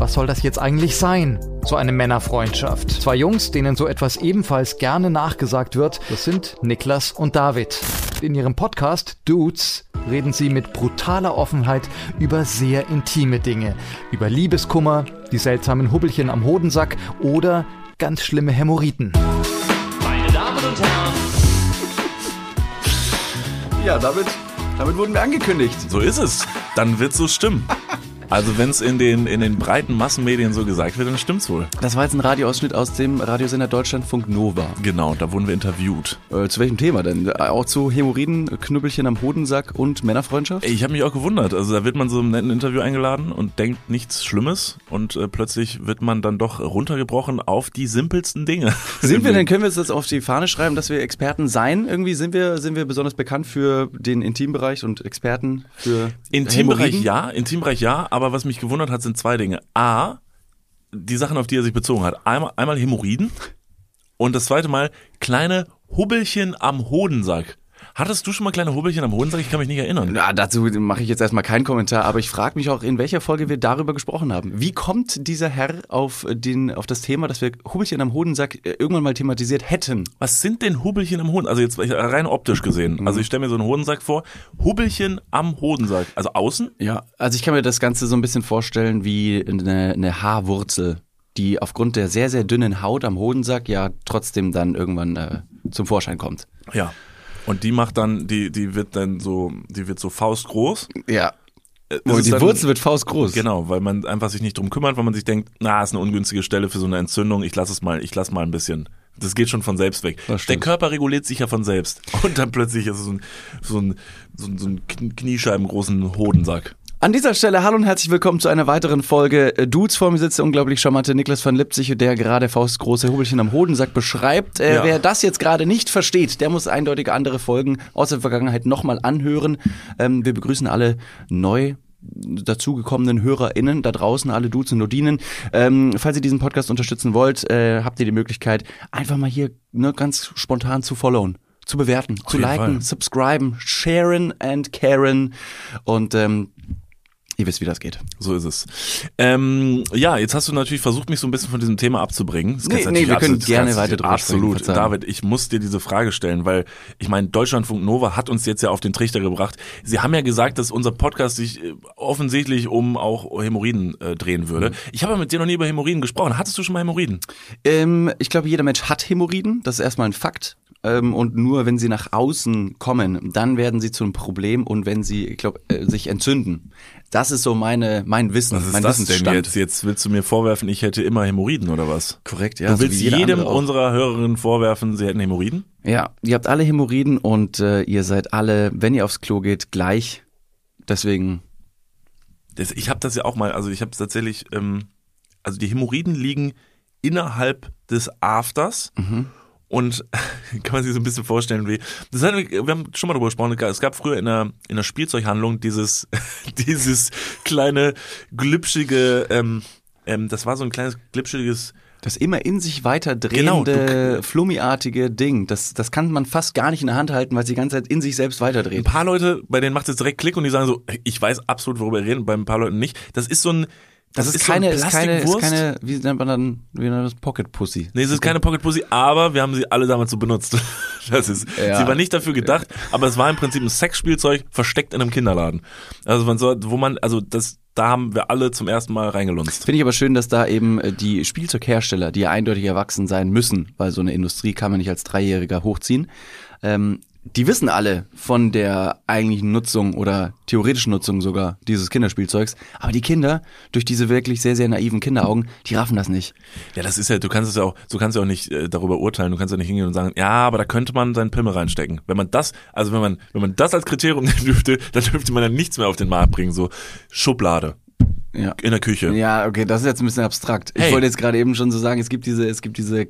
Was soll das jetzt eigentlich sein? So eine Männerfreundschaft. Zwei Jungs, denen so etwas ebenfalls gerne nachgesagt wird, das sind Niklas und David. In ihrem Podcast Dudes reden sie mit brutaler Offenheit über sehr intime Dinge. Über Liebeskummer, die seltsamen Hubbelchen am Hodensack oder ganz schlimme Hämorrhoiden. Meine Damen und Herren. Ja, damit wurden wir angekündigt. So ist es. Dann wird's so stimmen. Also wenn es in den breiten Massenmedien so gesagt wird, dann stimmt's wohl. Das war jetzt ein Radioausschnitt aus dem Radiosender Deutschlandfunk Nova. Genau, da wurden wir interviewt. Zu welchem Thema denn? Auch zu Hämorrhoiden, Knüppelchen am Hodensack und Männerfreundschaft? Ich habe mich auch gewundert. Also da wird man so im netten Interview eingeladen und denkt nichts Schlimmes und plötzlich wird man dann doch runtergebrochen auf die simpelsten Dinge. Können wir uns das auf die Fahne schreiben, dass wir Experten sein? Irgendwie sind wir besonders bekannt für den Intimbereich und Experten für Intimbereich ja, aber was mich gewundert hat, sind zwei Dinge. A, die Sachen, auf die er sich bezogen hat. Einmal Hämorrhoiden und das zweite Mal kleine Hubbelchen am Hodensack. Hattest du schon mal kleine Hubbelchen am Hodensack? Ich kann mich nicht erinnern. Ja, dazu mache ich jetzt erstmal keinen Kommentar, aber ich frage mich auch, in welcher Folge wir darüber gesprochen haben. Wie kommt dieser Herr auf das Thema, dass wir Hubbelchen am Hodensack irgendwann mal thematisiert hätten? Was sind denn Hubbelchen am Hodensack? Also jetzt rein optisch gesehen. Also ich stelle mir so einen Hodensack vor. Hubbelchen am Hodensack. Also außen? Ja, also ich kann mir das Ganze so ein bisschen vorstellen wie eine Haarwurzel, die aufgrund der sehr, sehr dünnen Haut am Hodensack ja trotzdem dann irgendwann zum Vorschein kommt. Ja. Und die macht dann, die wird so faustgroß. Ja. Die Wurzel wird faustgroß. Genau, weil man einfach sich nicht drum kümmert, weil man sich denkt, ist eine ungünstige Stelle für so eine Entzündung, ich lass mal ein bisschen. Das geht schon von selbst weg. Der Körper reguliert sich ja von selbst. Und dann plötzlich ist es so ein kniescheibengroßen Hodensack. An dieser Stelle hallo und herzlich willkommen zu einer weiteren Folge Dudes. Vor mir sitzt der unglaublich charmante Niklas van Lipzig, der gerade faustgroße Hubbelchen am Hodensack beschreibt. Wer das jetzt gerade nicht versteht, der muss eindeutig andere Folgen aus der Vergangenheit nochmal anhören. Wir begrüßen alle neu dazugekommenen HörerInnen da draußen, alle Dudes und Nodinen. Falls ihr diesen Podcast unterstützen wollt, habt ihr die Möglichkeit, einfach mal hier ganz spontan zu followen, zu bewerten, zu liken, subscriben, sharen and caren und ihr wisst, wie das geht. So ist es. Jetzt hast du natürlich versucht, mich so ein bisschen von diesem Thema abzubringen. Nee, wir können gerne weiter drüber sprechen. Absolut. David, ich muss dir diese Frage stellen, weil ich meine, Deutschlandfunk Nova hat uns jetzt ja auf den Trichter gebracht. Sie haben ja gesagt, dass unser Podcast sich offensichtlich um auch Hämorrhoiden drehen würde. Ich habe mit dir noch nie über Hämorrhoiden gesprochen. Hattest du schon mal Hämorrhoiden? Ich glaube, jeder Mensch hat Hämorrhoiden. Das ist erstmal ein Fakt. Und nur wenn sie nach außen kommen, dann werden sie zu einem Problem und wenn sie, sich entzünden. Das ist so mein Wissen, was ist mein das Wissensstand. denn jetzt willst du mir vorwerfen, ich hätte immer Hämorrhoiden oder was? Korrekt, ja. Du willst jedem unserer Hörerinnen vorwerfen, sie hätten Hämorrhoiden? Ja, ihr habt alle Hämorrhoiden und ihr seid alle, wenn ihr aufs Klo geht, gleich. Deswegen. Ich habe das ja auch mal, also ich habe es tatsächlich, also die Hämorrhoiden liegen innerhalb des Afters. Und kann man sich so ein bisschen vorstellen, wir haben schon mal darüber gesprochen, es gab früher in einer Spielzeughandlung dieses kleine, glitschige, das war so ein kleines, glitschiges... Das immer in sich weiter drehende, flummiartige Ding, das kann man fast gar nicht in der Hand halten, weil es die ganze Zeit in sich selbst weiterdreht. Ein paar Leute, bei denen macht es direkt Klick und die sagen so, ich weiß absolut, worüber wir reden, bei ein paar Leuten nicht. Das ist so ein... Das ist keine, wie nennt man das, Pocket Pussy. Nee, es ist keine Pocket Pussy, aber wir haben sie alle damals so benutzt. Sie war nicht dafür gedacht, aber es war im Prinzip ein Sexspielzeug versteckt in einem Kinderladen. Also da haben wir alle zum ersten Mal reingelunzt. Finde ich aber schön, dass da eben die Spielzeughersteller, die ja eindeutig erwachsen sein müssen, weil so eine Industrie kann man nicht als Dreijähriger hochziehen, die wissen alle von der eigentlichen Nutzung oder theoretischen Nutzung sogar dieses Kinderspielzeugs. Aber die Kinder, durch diese wirklich sehr, sehr naiven Kinderaugen, die raffen das nicht. Ja, das ist ja, du kannst ja auch nicht darüber urteilen. Du kannst ja nicht hingehen und sagen, ja, aber da könnte man seinen Pimmel reinstecken. Wenn man das als Kriterium nehmen dürfte, dann dürfte man dann nichts mehr auf den Markt bringen. So Schublade. Ja. In der Küche. Ja, okay, das ist jetzt ein bisschen abstrakt. Ich wollte jetzt gerade eben schon so sagen, es gibt diese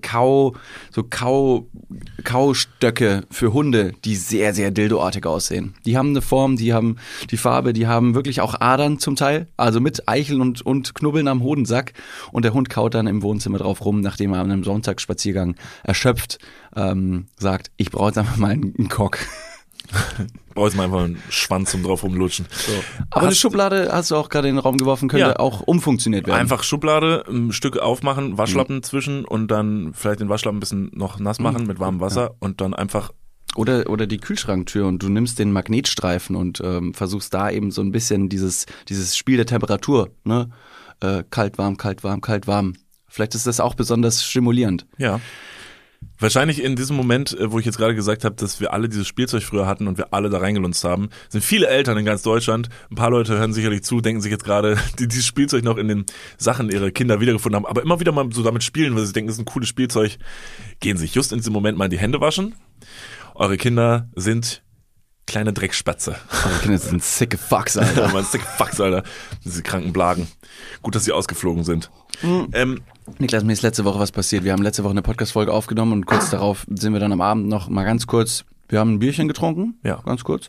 Kaustöcke für Hunde, die sehr, sehr dildoartig aussehen. Die haben eine Form, die haben die Farbe, die haben wirklich auch Adern zum Teil, also mit Eicheln und Knubbeln am Hodensack. Und der Hund kaut dann im Wohnzimmer drauf rum, nachdem er an einem Sonntagsspaziergang erschöpft sagt, ich brauche jetzt einfach mal einen Cock. Brauchst mal einfach einen Schwanz zum drauf rumlutschen. So. Aber eine Schublade hast du auch gerade in den Raum geworfen, könnte auch umfunktioniert werden. Einfach Schublade, ein Stück aufmachen, Waschlappen zwischen und dann vielleicht den Waschlappen ein bisschen noch nass machen mit warmem Wasser und dann einfach... Oder die Kühlschranktür und du nimmst den Magnetstreifen und versuchst da eben so ein bisschen dieses Spiel der Temperatur, ne? Kalt, warm, kalt, warm, kalt, warm. Vielleicht ist das auch besonders stimulierend. Ja. Wahrscheinlich in diesem Moment, wo ich jetzt gerade gesagt habe, dass wir alle dieses Spielzeug früher hatten und wir alle da reingelunzt haben, sind viele Eltern in ganz Deutschland, ein paar Leute hören sicherlich zu, denken sich jetzt gerade, die dieses Spielzeug noch in den Sachen ihrer Kinder wiedergefunden haben, aber immer wieder mal so damit spielen, weil sie denken, das ist ein cooles Spielzeug, gehen sich just in diesem Moment mal die Hände waschen. Eure Kinder sind kleine Dreckspatze. Eure Kinder sind sicke Fucks, Alter. Ja, sicke Fucks, Alter. Diese kranken Blagen. Gut, dass sie ausgeflogen sind. Niklas, mir ist letzte Woche was passiert. Wir haben letzte Woche eine Podcast-Folge aufgenommen und kurz darauf sind wir dann am Abend noch mal ganz kurz, wir haben ein Bierchen getrunken, ganz kurz.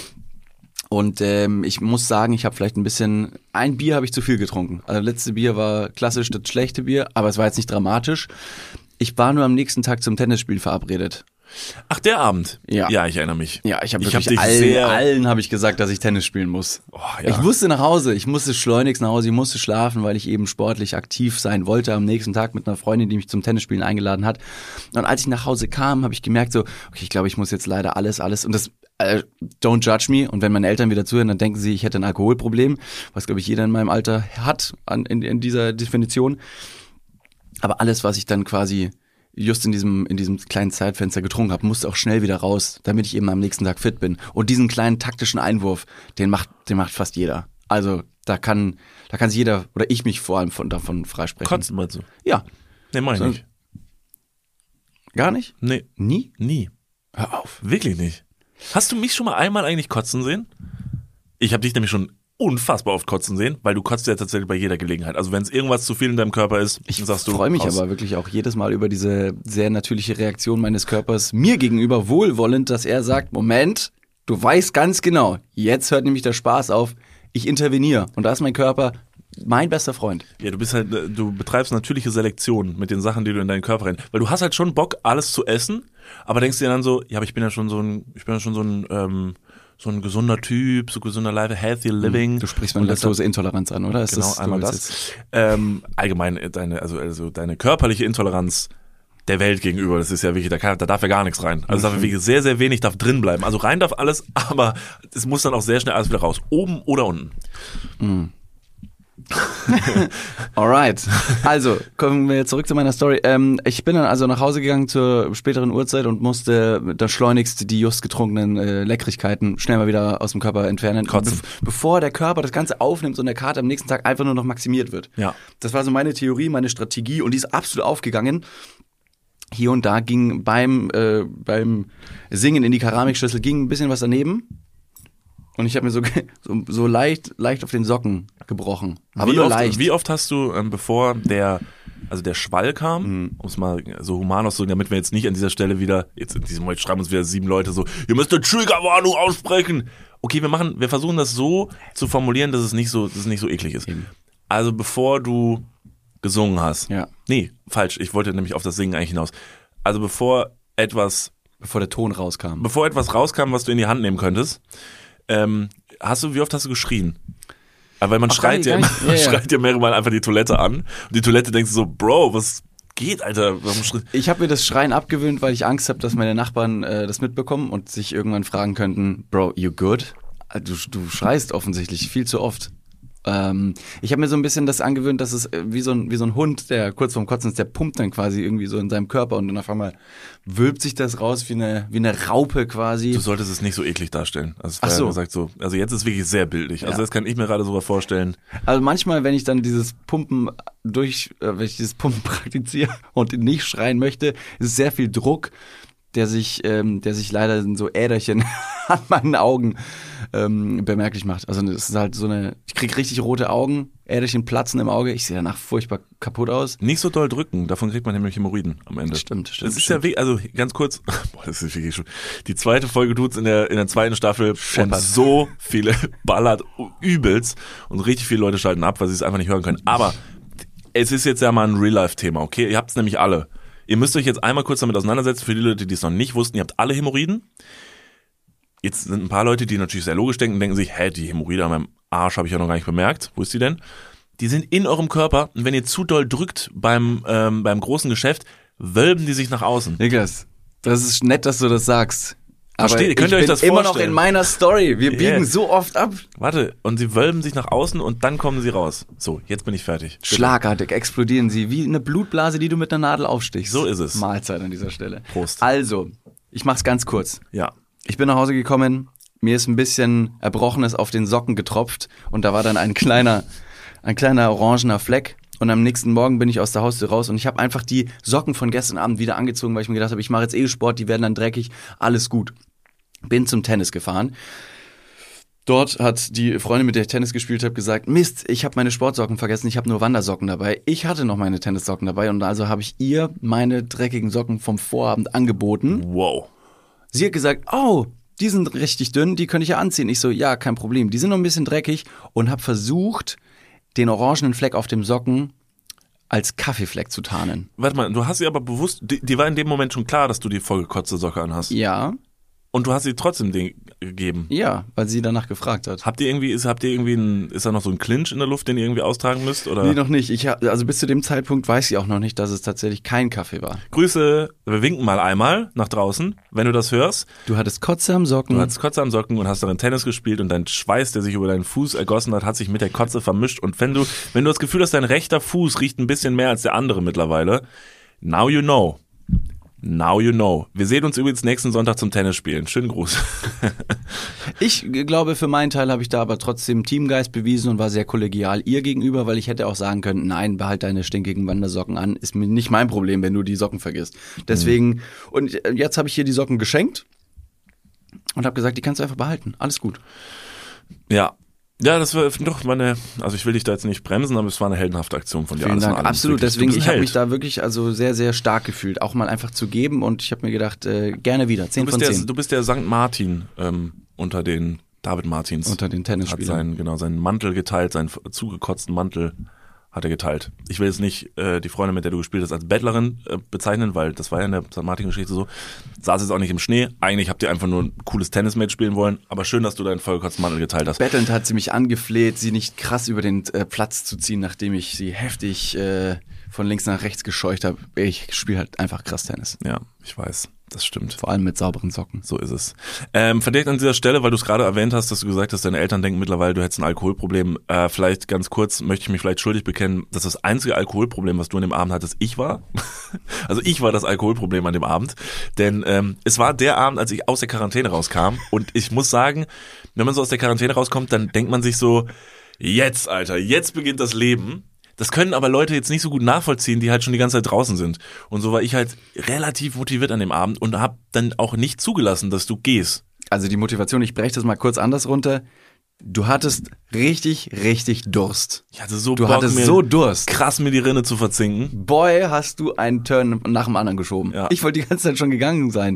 Und ich muss sagen, ich habe vielleicht ein Bier habe ich zu viel getrunken. Also das letzte Bier war klassisch das schlechte Bier, aber es war jetzt nicht dramatisch. Ich war nur am nächsten Tag zum Tennisspiel verabredet. Ach, der Abend? Ja. Ja, ich erinnere mich. Ja, ich habe allen habe ich gesagt, dass ich Tennis spielen muss. Oh, ja. Ich musste nach Hause, ich musste schleunigst nach Hause, ich musste schlafen, weil ich eben sportlich aktiv sein wollte am nächsten Tag mit einer Freundin, die mich zum Tennisspielen eingeladen hat. Und als ich nach Hause kam, habe ich gemerkt so, okay, ich glaube, ich muss jetzt leider alles und das don't judge me. Und wenn meine Eltern wieder zuhören, dann denken sie, ich hätte ein Alkoholproblem, was glaube ich jeder in meinem Alter hat in dieser Definition. Aber alles, was ich dann quasi just in diesem kleinen Zeitfenster getrunken habe, musste auch schnell wieder raus, damit ich eben am nächsten Tag fit bin. Und diesen kleinen taktischen Einwurf, den macht fast jeder. Also da kann sich jeder, oder ich mich vor allem davon freisprechen. Kotzen meinst du? Ja. Nee, mach ich nicht. Gar nicht? Nee. Nie? Nie. Hör auf. Wirklich nicht. Hast du mich schon mal einmal eigentlich kotzen sehen? Ich habe dich nämlich schon unfassbar oft kotzen sehen, weil du kotzt ja tatsächlich bei jeder Gelegenheit. Also wenn es irgendwas zu viel in deinem Körper ist, sagst du. Ich freue mich aber wirklich auch jedes Mal über diese sehr natürliche Reaktion meines Körpers mir gegenüber wohlwollend, dass er sagt, Moment, du weißt ganz genau, jetzt hört nämlich der Spaß auf, ich interveniere. Und da ist mein Körper mein bester Freund. Ja, du betreibst natürliche Selektion mit den Sachen, die du in deinen Körper rein. Weil du hast halt schon Bock, alles zu essen, aber denkst dir dann so, ja, aber ich bin ja schon so ein gesunder Typ, so gesunder Life, healthy living. Du sprichst meine Laktoseintoleranz an, oder? Genau, einmal das. Allgemein deine körperliche Intoleranz der Welt gegenüber, das ist ja wirklich, da darf ja gar nichts rein. Also darf wirklich sehr, sehr wenig darf drin bleiben. Also rein darf alles, aber es muss dann auch sehr schnell alles wieder raus. Oben oder unten. Alright. Also, kommen wir zurück zu meiner Story. Ich bin dann also nach Hause gegangen zur späteren Uhrzeit und musste da schleunigst die just getrunkenen Leckrigkeiten schnell mal wieder aus dem Körper entfernen. Bevor der Körper das Ganze aufnimmt und der Kater am nächsten Tag einfach nur noch maximiert wird. Ja. Das war so meine Theorie, meine Strategie und die ist absolut aufgegangen. Hier und da ging beim Singen in die Keramikschüssel ging ein bisschen was daneben. Und ich habe mir so leicht auf den Socken gebrochen. Aber nur leicht. Wie oft hast du, bevor der Schwall kam, um es mal so human auszudrücken, damit wir jetzt nicht an dieser Stelle wieder, jetzt in diesem Moment schreiben uns wieder 7 Leute so, ihr müsst eine Triggerwarnung aussprechen. Okay, wir versuchen das so zu formulieren, dass es nicht so eklig ist. Eben. Also bevor du gesungen hast. Ja. Nee, falsch. Ich wollte nämlich auf das Singen eigentlich hinaus. Also bevor der Ton rauskam. Bevor etwas rauskam, was du in die Hand nehmen könntest, wie oft hast du geschrien? Weil man schreit ja mehrere Mal einfach die Toilette an. Und die Toilette denkst du so, Bro, was geht, Alter? Ich habe mir das Schreien abgewöhnt, weil ich Angst habe, dass meine Nachbarn das mitbekommen und sich irgendwann fragen könnten, Bro, you good? Du schreist offensichtlich viel zu oft. Ich habe mir so ein bisschen das angewöhnt, dass es wie so ein Hund, der kurz vorm Kotzen ist, der pumpt dann quasi irgendwie so in seinem Körper und dann auf einmal wölbt sich das raus wie eine Raupe quasi. Du solltdieses es nicht so eklig darstellen. Also also jetzt ist es wirklich sehr bildlich. Also das kann ich mir gerade sogar vorstellen. Also manchmal, wenn ich dann dieses Pumpen praktiziere und nicht schreien möchte, ist es sehr viel Druck, der sich leider in so Äderchen an meinen Augen bemerklich macht. Also das ist halt ich krieg richtig rote Augen, Äderchen platzen im Auge, ich sehe danach furchtbar kaputt aus. Nicht so doll drücken, davon kriegt man nämlich Hämorrhoiden am Ende. Stimmt. Das ist ja also ganz kurz, das ist wirklich schon, die zweite Folge tut's in der zweiten Staffel und so viele ballert übelst und richtig viele Leute schalten ab, weil sie es einfach nicht hören können. Aber es ist jetzt ja mal ein Real-Life-Thema, okay? Ihr habt's nämlich alle. Ihr müsst euch jetzt einmal kurz damit auseinandersetzen, für die Leute, die es noch nicht wussten, ihr habt alle Hämorrhoiden. jetzt sind ein paar Leute, die natürlich sehr logisch denken und denken sich, die Hämorrhoide an meinem Arsch habe ich ja noch gar nicht bemerkt. Wo ist die denn? Die sind in eurem Körper und wenn ihr zu doll drückt beim großen Geschäft, wölben die sich nach außen. Niklas, das ist nett, dass du das sagst. Aber Könnt ihr euch das immer noch vorstellen? in meiner Story. Wir biegen so oft ab. Warte, und sie wölben sich nach außen und dann kommen sie raus. So, jetzt bin ich fertig. Bitte. Schlagartig explodieren sie, wie eine Blutblase, die du mit einer Nadel aufstichst. So ist es. Mahlzeit an dieser Stelle. Prost. Also, ich mach's ganz kurz. Ja. Ich bin nach Hause gekommen, mir ist ein bisschen Erbrochenes auf den Socken getropft und da war dann ein kleiner orangener Fleck. Und am nächsten Morgen bin ich aus der Haustür raus und ich habe einfach die Socken von gestern Abend wieder angezogen, weil ich mir gedacht habe, ich mache jetzt Sport, die werden dann dreckig, alles gut. Bin zum Tennis gefahren. Dort hat die Freundin, mit der ich Tennis gespielt habe, gesagt, Mist, ich habe meine Sportsocken vergessen, ich habe nur Wandersocken dabei. Ich hatte noch meine Tennissocken dabei und also habe ich ihr meine dreckigen Socken vom Vorabend angeboten. Wow. Sie hat gesagt, oh, die sind richtig dünn, die könnte ich ja anziehen. Ich so, ja, kein Problem. Die sind noch ein bisschen dreckig und habe versucht, den orangenen Fleck auf dem Socken als Kaffeefleck zu tarnen. Warte mal, du hast sie aber bewusst, die war in dem Moment schon klar, dass du die vollgekotzte Socke anhast. Ja. Und du hast sie trotzdem gegeben. Ja, weil sie danach gefragt hat. Ist da noch so ein Clinch in der Luft, den ihr irgendwie austragen müsst? Oder? Nee, noch nicht. Also bis zu dem Zeitpunkt weiß ich auch noch nicht, dass es tatsächlich kein Kaffee war. Grüße, wir winken mal einmal nach draußen, wenn du das hörst. Du hattest Kotze am Socken. Du hattest Kotze am Socken und hast darin Tennis gespielt und dein Schweiß, der sich über deinen Fuß ergossen hat sich mit der Kotze vermischt. Und wenn du das Gefühl hast, dein rechter Fuß riecht ein bisschen mehr als der andere mittlerweile, now you know. Now you know. Wir sehen uns übrigens nächsten Sonntag zum Tennis spielen. Schönen Gruß. Ich glaube, für meinen Teil habe ich da aber trotzdem Teamgeist bewiesen und war sehr kollegial ihr gegenüber, weil ich hätte auch sagen können, nein, behalt deine stinkigen Wandersocken an. Ist mir nicht mein Problem, wenn du die Socken vergisst. Deswegen, und jetzt habe ich ihr die Socken geschenkt und habe gesagt, die kannst du einfach behalten. Alles gut. Ja. Ja, das war doch also ich will dich da jetzt nicht bremsen, aber es war eine heldenhafte Aktion von dir. Vielen Dank, absolut. Wirklich. Deswegen, ich habe mich da wirklich sehr, sehr stark gefühlt, auch mal einfach zu geben und ich habe mir gedacht, gerne wieder, 10 von 10. Du bist der St. Martin unter den David Martins. Unter den Tennisspielern. Hat seinen Mantel geteilt, seinen zugekotzten Mantel hat er geteilt. Ich will jetzt nicht die Freundin, mit der du gespielt hast, als Bettlerin bezeichnen, weil das war ja in der St. Martin-Geschichte so. Saß jetzt auch nicht im Schnee. Eigentlich habt ihr einfach nur ein cooles Tennismatch spielen wollen, aber schön, dass du deinen vollgekotzten Mantel geteilt hast. Bettelnd hat sie mich angefleht, sie nicht krass über den Platz zu ziehen, nachdem ich sie heftig von links nach rechts gescheucht habe. Ich spiele halt einfach krass Tennis. Ja, ich weiß. Das stimmt. Vor allem mit sauberen Socken. So ist es. Verdeckt an dieser Stelle, weil du es gerade erwähnt hast, dass du gesagt hast, deine Eltern denken mittlerweile, du hättest ein Alkoholproblem. Vielleicht ganz kurz möchte ich mich vielleicht schuldig bekennen, dass das einzige Alkoholproblem, was du an dem Abend hattest, ich war. Also ich war das Alkoholproblem an dem Abend. Denn es war der Abend, als ich aus der Quarantäne rauskam. Und ich muss sagen, wenn man so aus der Quarantäne rauskommt, dann denkt man sich so, jetzt, Alter, jetzt beginnt das Leben. Das können aber Leute jetzt nicht so gut nachvollziehen, die halt schon die ganze Zeit draußen sind. Und so war ich halt relativ motiviert an dem Abend und habe dann auch nicht zugelassen, dass du gehst. Also die Motivation, ich breche das mal kurz anders runter. Du hattest richtig, richtig Durst. Ich hatte so Du Bock, hattest mir so Durst. krass mir die Rinne zu verzinken. Boy, hast du einen Turn nach dem anderen geschoben. Ja. Ich wollte die ganze Zeit schon gegangen sein.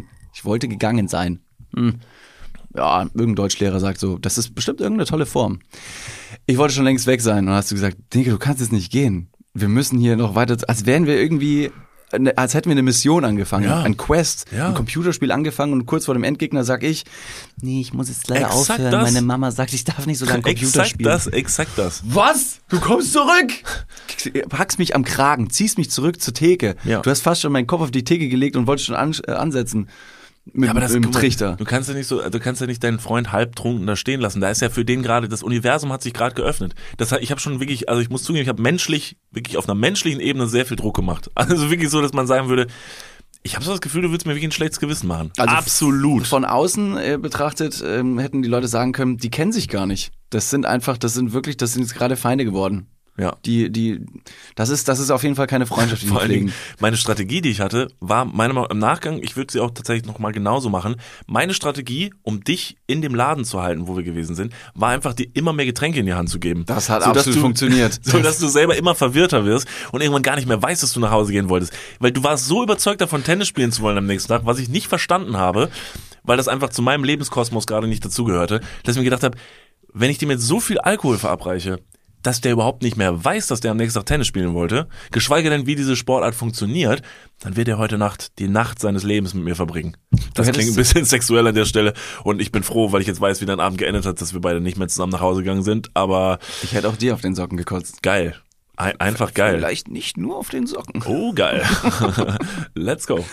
Ja, irgendein Deutschlehrer sagt so, das ist bestimmt irgendeine tolle Form. Ich wollte schon längst weg sein und dann hast du gesagt, Dinke, du kannst jetzt nicht gehen. Wir müssen hier noch weiter, als wären wir irgendwie, als hätten wir eine Mission angefangen, Ja. ein Quest, Ja. ein Computerspiel angefangen und kurz vor dem Endgegner sag ich, nee, ich muss jetzt leider Exakt aufhören. das. Meine Mama sagt, ich darf nicht so lange Computer spielen. Exakt das. Was? Du kommst zurück! Packst mich am Kragen, ziehst mich zurück zur Theke. Ja. Du hast fast schon meinen Kopf auf die Theke gelegt und wolltest schon ansetzen. Mit Aber das dem guck mal, Trichter. Du kannst ja nicht deinen Freund halbtrunken da stehen lassen. Da ist ja für den gerade, das Universum hat sich gerade geöffnet. Ich habe schon wirklich, also ich muss zugeben, ich habe wirklich auf einer menschlichen Ebene sehr viel Druck gemacht. Also wirklich so, dass man sagen würde, ich habe so das Gefühl, du willst mir wirklich ein schlechtes Gewissen machen. Also absolut. Von außen betrachtet hätten die Leute sagen können, die kennen sich gar nicht. Das sind jetzt gerade Feinde geworden. Ja. Das ist auf jeden Fall keine Freundschaft, die Vor wir allen Dingen, pflegen. meine Strategie, die ich hatte, war meiner Meinung nach im Nachgang, ich würde sie auch tatsächlich nochmal genauso machen, meine Strategie, um dich in dem Laden zu halten, wo wir gewesen sind, war einfach, dir immer mehr Getränke in die Hand zu geben. Das hat Sodass absolut funktioniert. So, dass du selber immer verwirrter wirst und irgendwann gar nicht mehr weißt, dass du nach Hause gehen wolltest. Weil du warst so überzeugt davon, Tennis spielen zu wollen am nächsten Tag, was ich nicht verstanden habe, weil das einfach zu meinem Lebenskosmos gerade nicht dazugehörte, dass ich mir gedacht habe, wenn ich dem jetzt so viel Alkohol verabreiche, dass der überhaupt nicht mehr weiß, dass der am nächsten Tag Tennis spielen wollte, geschweige denn, wie diese Sportart funktioniert, dann wird er heute Nacht die Nacht seines Lebens mit mir verbringen. Das klingt ein bisschen sexuell an der Stelle und ich bin froh, weil ich jetzt weiß, wie dein Abend geendet hat, dass wir beide nicht mehr zusammen nach Hause gegangen sind, aber... Ich hätte auch dir auf den Socken gekotzt. Geil. Einfach geil. Vielleicht nicht nur auf den Socken. Oh, geil. Let's go.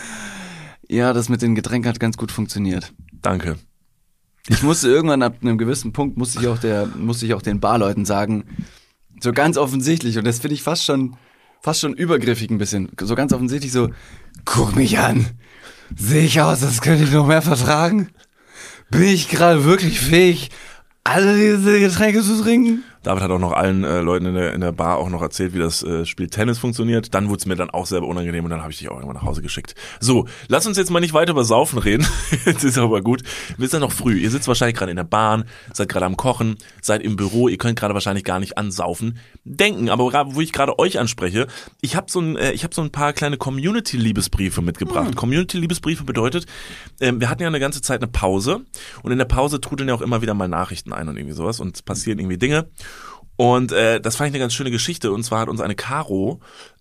Ja, das mit den Getränken hat ganz gut funktioniert. Danke. Ich musste irgendwann ab einem gewissen Punkt, musste ich auch den Barleuten sagen, so ganz offensichtlich, und das finde ich fast schon übergriffig ein bisschen, so ganz offensichtlich so, guck mich an, sehe ich aus, als könnte ich noch mehr vertragen? Bin ich gerade wirklich fähig, alle diese Getränke zu trinken? David hat auch noch allen Leuten in der Bar auch noch erzählt, wie das Spiel Tennis funktioniert. Dann wurde es mir dann auch selber unangenehm und dann habe ich dich auch irgendwann nach Hause geschickt. So, lass uns jetzt mal nicht weiter über Saufen reden. Jetzt ist aber gut. Wir sind ja noch früh. Ihr sitzt wahrscheinlich gerade in der Bahn, seid gerade am Kochen, seid im Büro. Ihr könnt gerade wahrscheinlich gar nicht ansaufen. Denken, aber wo ich gerade euch anspreche, ich habe so ein paar kleine Community-Liebesbriefe mitgebracht. Community-Liebesbriefe bedeutet, wir hatten ja eine ganze Zeit eine Pause und in der Pause trudeln ja auch immer wieder mal Nachrichten ein und irgendwie sowas und es passieren irgendwie Dinge. Und das fand ich eine ganz schöne Geschichte. Und zwar hat uns eine Caro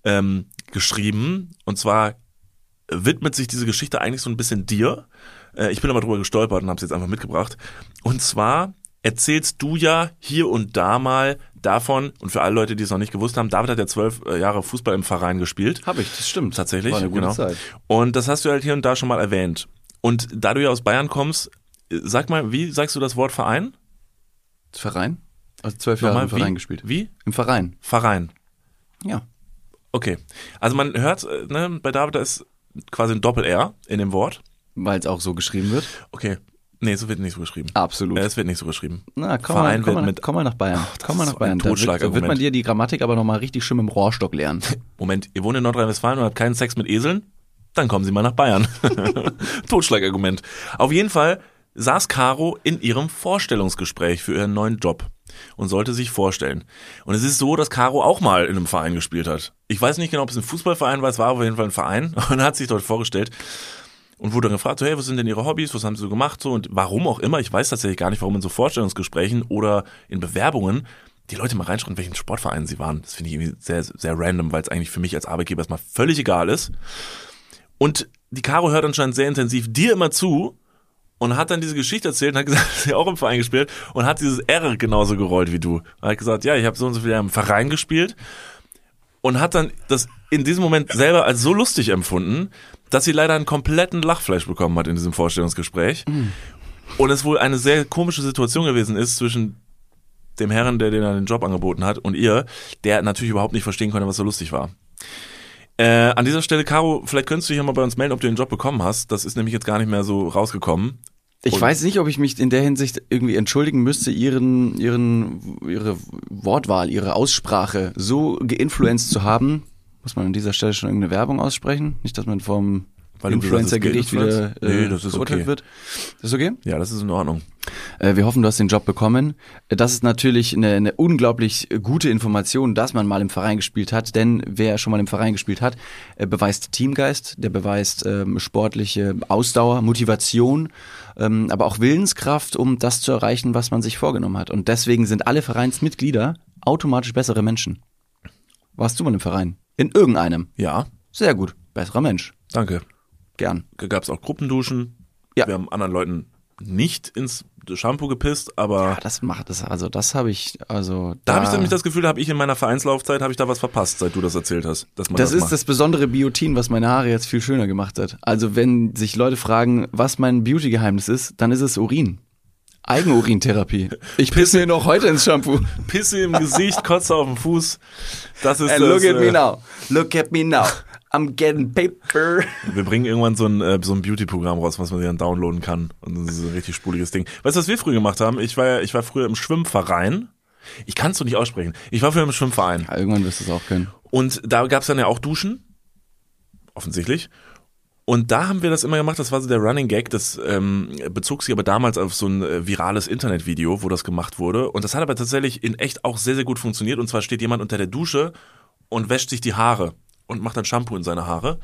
geschrieben. Und zwar widmet sich diese Geschichte eigentlich so ein bisschen dir. Ich bin aber drüber gestolpert und habe es jetzt einfach mitgebracht. Und zwar erzählst du ja hier und da mal davon, und für alle Leute, die es noch nicht gewusst haben, David hat ja 12 Jahre Fußball im Verein gespielt. Habe ich, das stimmt. Tatsächlich, War eine gute Zeit. Und das hast du halt hier und da schon mal erwähnt. Und da du ja aus Bayern kommst, sag mal, wie sagst du das Wort Verein? Verein? Also 12 Jahre im Verein gespielt. Wie? Im Verein. Verein. Ja. Okay. Also man hört, bei David, da ist quasi ein Doppel-R in dem Wort. Weil es auch so geschrieben wird. Okay. Nee, so wird nicht so geschrieben. Absolut. Es wird nicht so geschrieben. Na, komm Verein mal mit nach Bayern. Komm mal nach Bayern. Da wird man dir die Grammatik aber nochmal richtig schön im Rohrstock lernen. Moment, ihr wohnt in Nordrhein-Westfalen und habt keinen Sex mit Eseln? Dann kommen Sie mal nach Bayern. Totschlagargument. Auf jeden Fall saß Caro in ihrem Vorstellungsgespräch für ihren neuen Job und sollte sich vorstellen. Und es ist so, dass Caro auch mal in einem Verein gespielt hat. Ich weiß nicht genau, ob es ein Fußballverein war, es war auf jeden Fall ein Verein und hat sich dort vorgestellt und wurde dann gefragt, so, hey, was sind denn Ihre Hobbys, was haben Sie so gemacht, so, und warum auch immer, ich weiß tatsächlich gar nicht, warum in so Vorstellungsgesprächen oder in Bewerbungen die Leute mal reinschreiben, welchen Sportverein sie waren. Das finde ich irgendwie sehr, sehr random, weil es eigentlich für mich als Arbeitgeber erstmal völlig egal ist. Und die Caro hört anscheinend sehr intensiv dir immer zu und hat dann diese Geschichte erzählt und hat gesagt, dass sie auch im Verein gespielt und hat dieses R genauso gerollt wie du. Er hat gesagt, ja, ich habe so und so viele Jahre im Verein gespielt und hat dann das in diesem Moment selber als so lustig empfunden, dass sie leider einen kompletten Lachfleisch bekommen hat in diesem Vorstellungsgespräch. Und es wohl eine sehr komische Situation gewesen ist zwischen dem Herrn, der den Job angeboten hat, und ihr, der natürlich überhaupt nicht verstehen konnte, was so lustig war. An dieser Stelle, Caro, vielleicht könntest du dich ja mal bei uns melden, ob du den Job bekommen hast. Das ist nämlich jetzt gar nicht mehr so rausgekommen. Ich weiß nicht, ob ich mich in der Hinsicht irgendwie entschuldigen müsste, ihre Wortwahl, ihre Aussprache so geinfluenzt zu haben. Muss man an dieser Stelle schon irgendeine Werbung aussprechen? Nicht, dass man vom Influencer-Gericht wieder verurteilt wird. Das ist okay? Ja, das ist in Ordnung. Wir hoffen, du hast den Job bekommen. Das ist natürlich eine unglaublich gute Information, dass man mal im Verein gespielt hat, denn wer schon mal im Verein gespielt hat, beweist Teamgeist, der beweist sportliche Ausdauer, Motivation, aber auch Willenskraft, um das zu erreichen, was man sich vorgenommen hat. Und deswegen sind alle Vereinsmitglieder automatisch bessere Menschen. Warst du mal im Verein? In irgendeinem? Ja. Sehr gut. Besserer Mensch. Danke. Gern. Gab es auch Gruppenduschen. Ja. Wir haben anderen Leuten nicht ins Shampoo gepisst, aber Ja, das habe ich, also. da habe ich nämlich das Gefühl, da habe ich in meiner Vereinslaufzeit da was verpasst, seit du das erzählt hast. Dass man Das ist macht. das besondere Biotin, was meine Haare jetzt viel schöner gemacht hat. Also wenn sich Leute fragen, was mein Beauty-Geheimnis ist, dann ist es Urin. Eigenurintherapie. Ich pisse mir noch heute ins Shampoo. Pisse im Gesicht, Kotze auf dem Fuß. Das ist And das, look at me now. Look at me now. I'm getting paper. Wir bringen irgendwann so ein Beauty-Programm raus, was man sich dann downloaden kann. Und das ist ein richtig spuliges Ding. Weißt du, was wir früher gemacht haben? Ich war früher im Schwimmverein. Ich kann es so nicht aussprechen. Ich war früher im Schwimmverein. Ja, irgendwann wirst du es auch können. Und da gab es dann ja auch Duschen. Offensichtlich. Und da haben wir das immer gemacht, das war so der Running Gag, das bezog sich aber damals auf so ein virales Internetvideo, wo das gemacht wurde. Und das hat aber tatsächlich in echt auch sehr, sehr gut funktioniert. Und zwar steht jemand unter der Dusche und wäscht sich die Haare und macht dann Shampoo in seine Haare.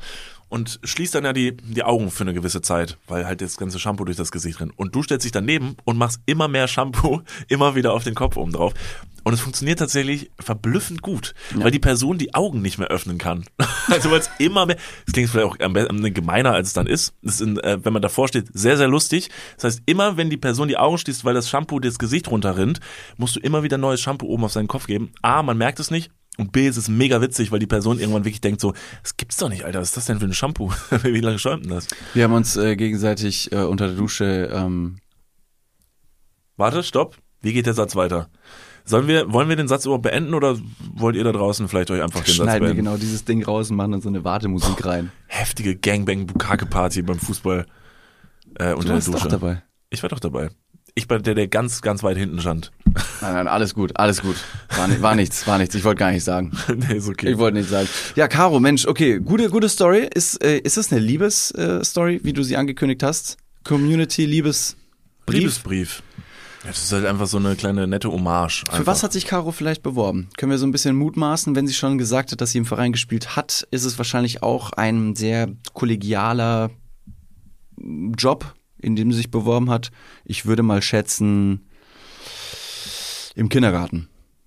und schließt dann ja die Augen für eine gewisse Zeit, weil halt das ganze Shampoo durch das Gesicht rennt. Und du stellst dich daneben und machst immer mehr Shampoo immer wieder auf den Kopf oben drauf. Und es funktioniert tatsächlich verblüffend gut, weil die Person die Augen nicht mehr öffnen kann. Also weil es immer mehr, das klingt vielleicht auch gemeiner, als es dann ist. Das ist, wenn man davor steht, sehr, sehr lustig. Das heißt, immer wenn die Person die Augen schließt, weil das Shampoo das Gesicht runterrinnt, musst du immer wieder neues Shampoo oben auf seinen Kopf geben. A, man merkt es nicht. Und B, es ist mega witzig, weil die Person irgendwann wirklich denkt so, das gibt's doch nicht, Alter, was ist das denn für ein Shampoo? Wie lange schäumt denn das? Wir haben uns gegenseitig unter der Dusche... Warte, stopp. Wie geht der Satz weiter? Wollen wir den Satz überhaupt beenden oder wollt ihr da draußen vielleicht euch einfach den Satz beenden? Schneiden wir genau dieses Ding raus und machen dann so eine Wartemusik rein. Heftige Gangbang-Bukake-Party beim Fußball unter der Dusche. Du warst doch dabei. Ich war doch dabei. Ich war der ganz, ganz weit hinten stand. Nein, alles gut. War nichts. Ich wollte gar nicht sagen. Nee, ist okay. Ich wollte nicht sagen. Ja, Caro, Mensch, okay, gute Story. Ist es eine Liebesstory, wie du sie angekündigt hast? Community, Liebesbrief. Ja, das ist halt einfach so eine kleine nette Hommage. Für was hat sich Caro vielleicht beworben? Können wir so ein bisschen mutmaßen, wenn sie schon gesagt hat, dass sie im Verein gespielt hat, ist es wahrscheinlich auch ein sehr kollegialer Job, in dem sie sich beworben hat. Ich würde mal schätzen, im Kindergarten.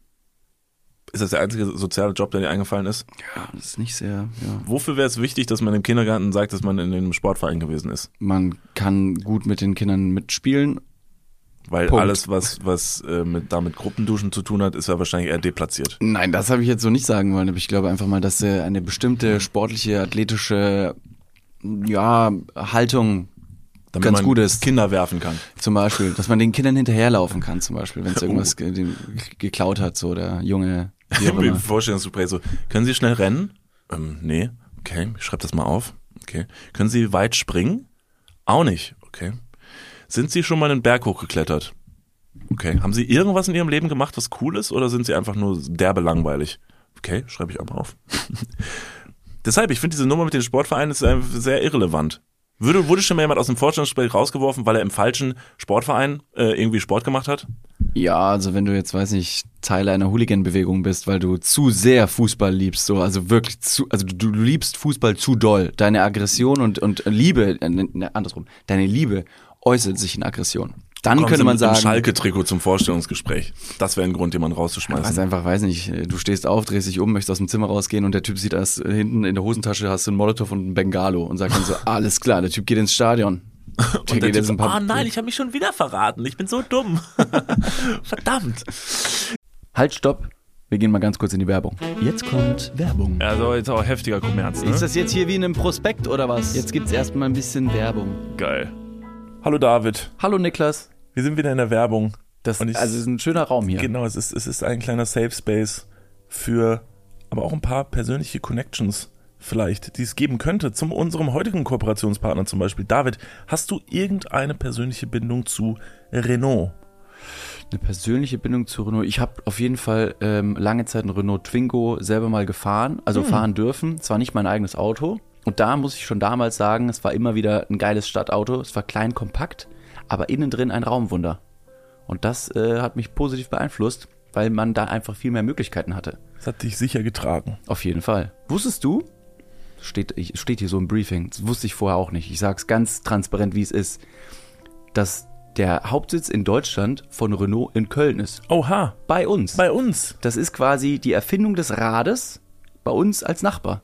Ist das der einzige soziale Job, der dir eingefallen ist? Ja, das ist nicht sehr, ja. Wofür wäre es wichtig, dass man im Kindergarten sagt, dass man in einem Sportverein gewesen ist? Man kann gut mit den Kindern mitspielen. Weil Punkt. alles, was mit Gruppenduschen zu tun hat, ist ja wahrscheinlich eher deplatziert. Nein, das habe ich jetzt so nicht sagen wollen. Aber ich glaube einfach mal, dass eine bestimmte sportliche, athletische Haltung Damit ganz man gut ist. Kinder werfen kann. Zum Beispiel, dass man den Kindern hinterherlaufen kann, zum Beispiel, wenn es irgendwas geklaut hat, so der Junge. Ich habe mir im Vorstellungsgespräch so, können Sie schnell rennen? Nee. Okay, ich schreibe das mal auf. Okay. Können Sie weit springen? Auch nicht. Okay. Sind Sie schon mal einen Berg hochgeklettert? Okay. Haben Sie irgendwas in Ihrem Leben gemacht, was cool ist, oder sind Sie einfach nur derbe langweilig? Okay, schreibe ich auch mal auf. Deshalb, ich finde diese Nummer mit den Sportvereinen ist sehr irrelevant. Wurde schon mal jemand aus dem Vorstellungsgespräch rausgeworfen, weil er im falschen Sportverein irgendwie Sport gemacht hat? Ja, also wenn du jetzt, weiß nicht, Teil einer Hooligan-Bewegung bist, weil du zu sehr Fußball liebst, so, also wirklich du liebst Fußball zu doll. Deine Aggression und Liebe, andersrum, deine Liebe äußert sich in Aggression. Dann könnte man sagen, Schalke-Trikot zum Vorstellungsgespräch. Das wäre ein Grund, jemanden rauszuschmeißen. Also einfach, weiß nicht, du stehst auf, drehst dich um, möchtest aus dem Zimmer rausgehen und der Typ sieht das hinten in der Hosentasche, hast du einen Molotow und einen Bengalo und sagt dann so, alles klar, der Typ geht ins Stadion. Und der Typ so, nein, ich habe mich schon wieder verraten, ich bin so dumm. Verdammt. Halt, stopp. Wir gehen mal ganz kurz in die Werbung. Jetzt kommt Werbung. Also jetzt auch heftiger Kommerz, ne? Ist das jetzt hier wie in einem Prospekt oder was? Jetzt gibt's erstmal ein bisschen Werbung. Geil. Hallo David. Hallo Niklas. Wir sind wieder in der Werbung. Also es ist ein schöner Raum hier. Genau, es ist ein kleiner Safe Space für aber auch ein paar persönliche Connections vielleicht, die es geben könnte zu unserem heutigen Kooperationspartner zum Beispiel. David, hast du irgendeine persönliche Bindung zu Renault? Eine persönliche Bindung zu Renault. Ich habe auf jeden Fall lange Zeit einen Renault Twingo selber mal gefahren, also fahren dürfen. Es war nicht mein eigenes Auto. Und da muss ich schon damals sagen, es war immer wieder ein geiles Stadtauto. Es war klein, kompakt, aber innen drin ein Raumwunder. Und das hat mich positiv beeinflusst, weil man da einfach viel mehr Möglichkeiten hatte. Das hat dich sicher getragen. Auf jeden Fall. Wusstest du, steht hier so im Briefing, das wusste ich vorher auch nicht, ich sag's ganz transparent, wie es ist, dass der Hauptsitz in Deutschland von Renault in Köln ist. Oha. Bei uns. Bei uns. Das ist quasi die Erfindung des Rades bei uns als Nachbar.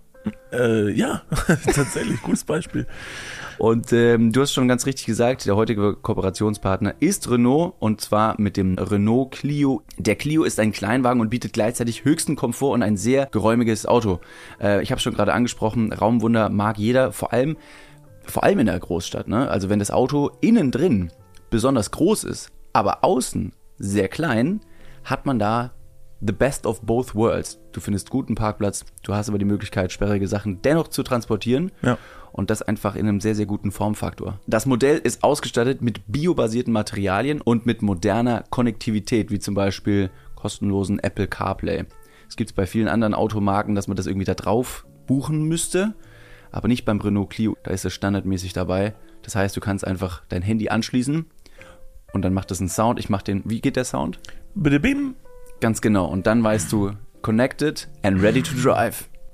Ja, tatsächlich, gutes Beispiel. Und du hast schon ganz richtig gesagt, der heutige Kooperationspartner ist Renault und zwar mit dem Renault Clio. Der Clio ist ein Kleinwagen und bietet gleichzeitig höchsten Komfort und ein sehr geräumiges Auto. Ich habe schon gerade angesprochen, Raumwunder mag jeder, vor allem in der Großstadt, ne? Also wenn das Auto innen drin besonders groß ist, aber außen sehr klein, hat man da the best of both worlds. Du findest guten Parkplatz, du hast aber die Möglichkeit, sperrige Sachen dennoch zu transportieren. Ja. Und das einfach in einem sehr, sehr guten Formfaktor. Das Modell ist ausgestattet mit biobasierten Materialien und mit moderner Konnektivität, wie zum Beispiel kostenlosen Apple CarPlay. Es gibt es bei vielen anderen Automarken, dass man das irgendwie da drauf buchen müsste, aber nicht beim Renault Clio. Da ist es standardmäßig dabei. Das heißt, du kannst einfach dein Handy anschließen und dann macht es einen Sound. Wie geht der Sound? Bitte bim. Ganz genau. Und dann weißt du, connected and ready to drive.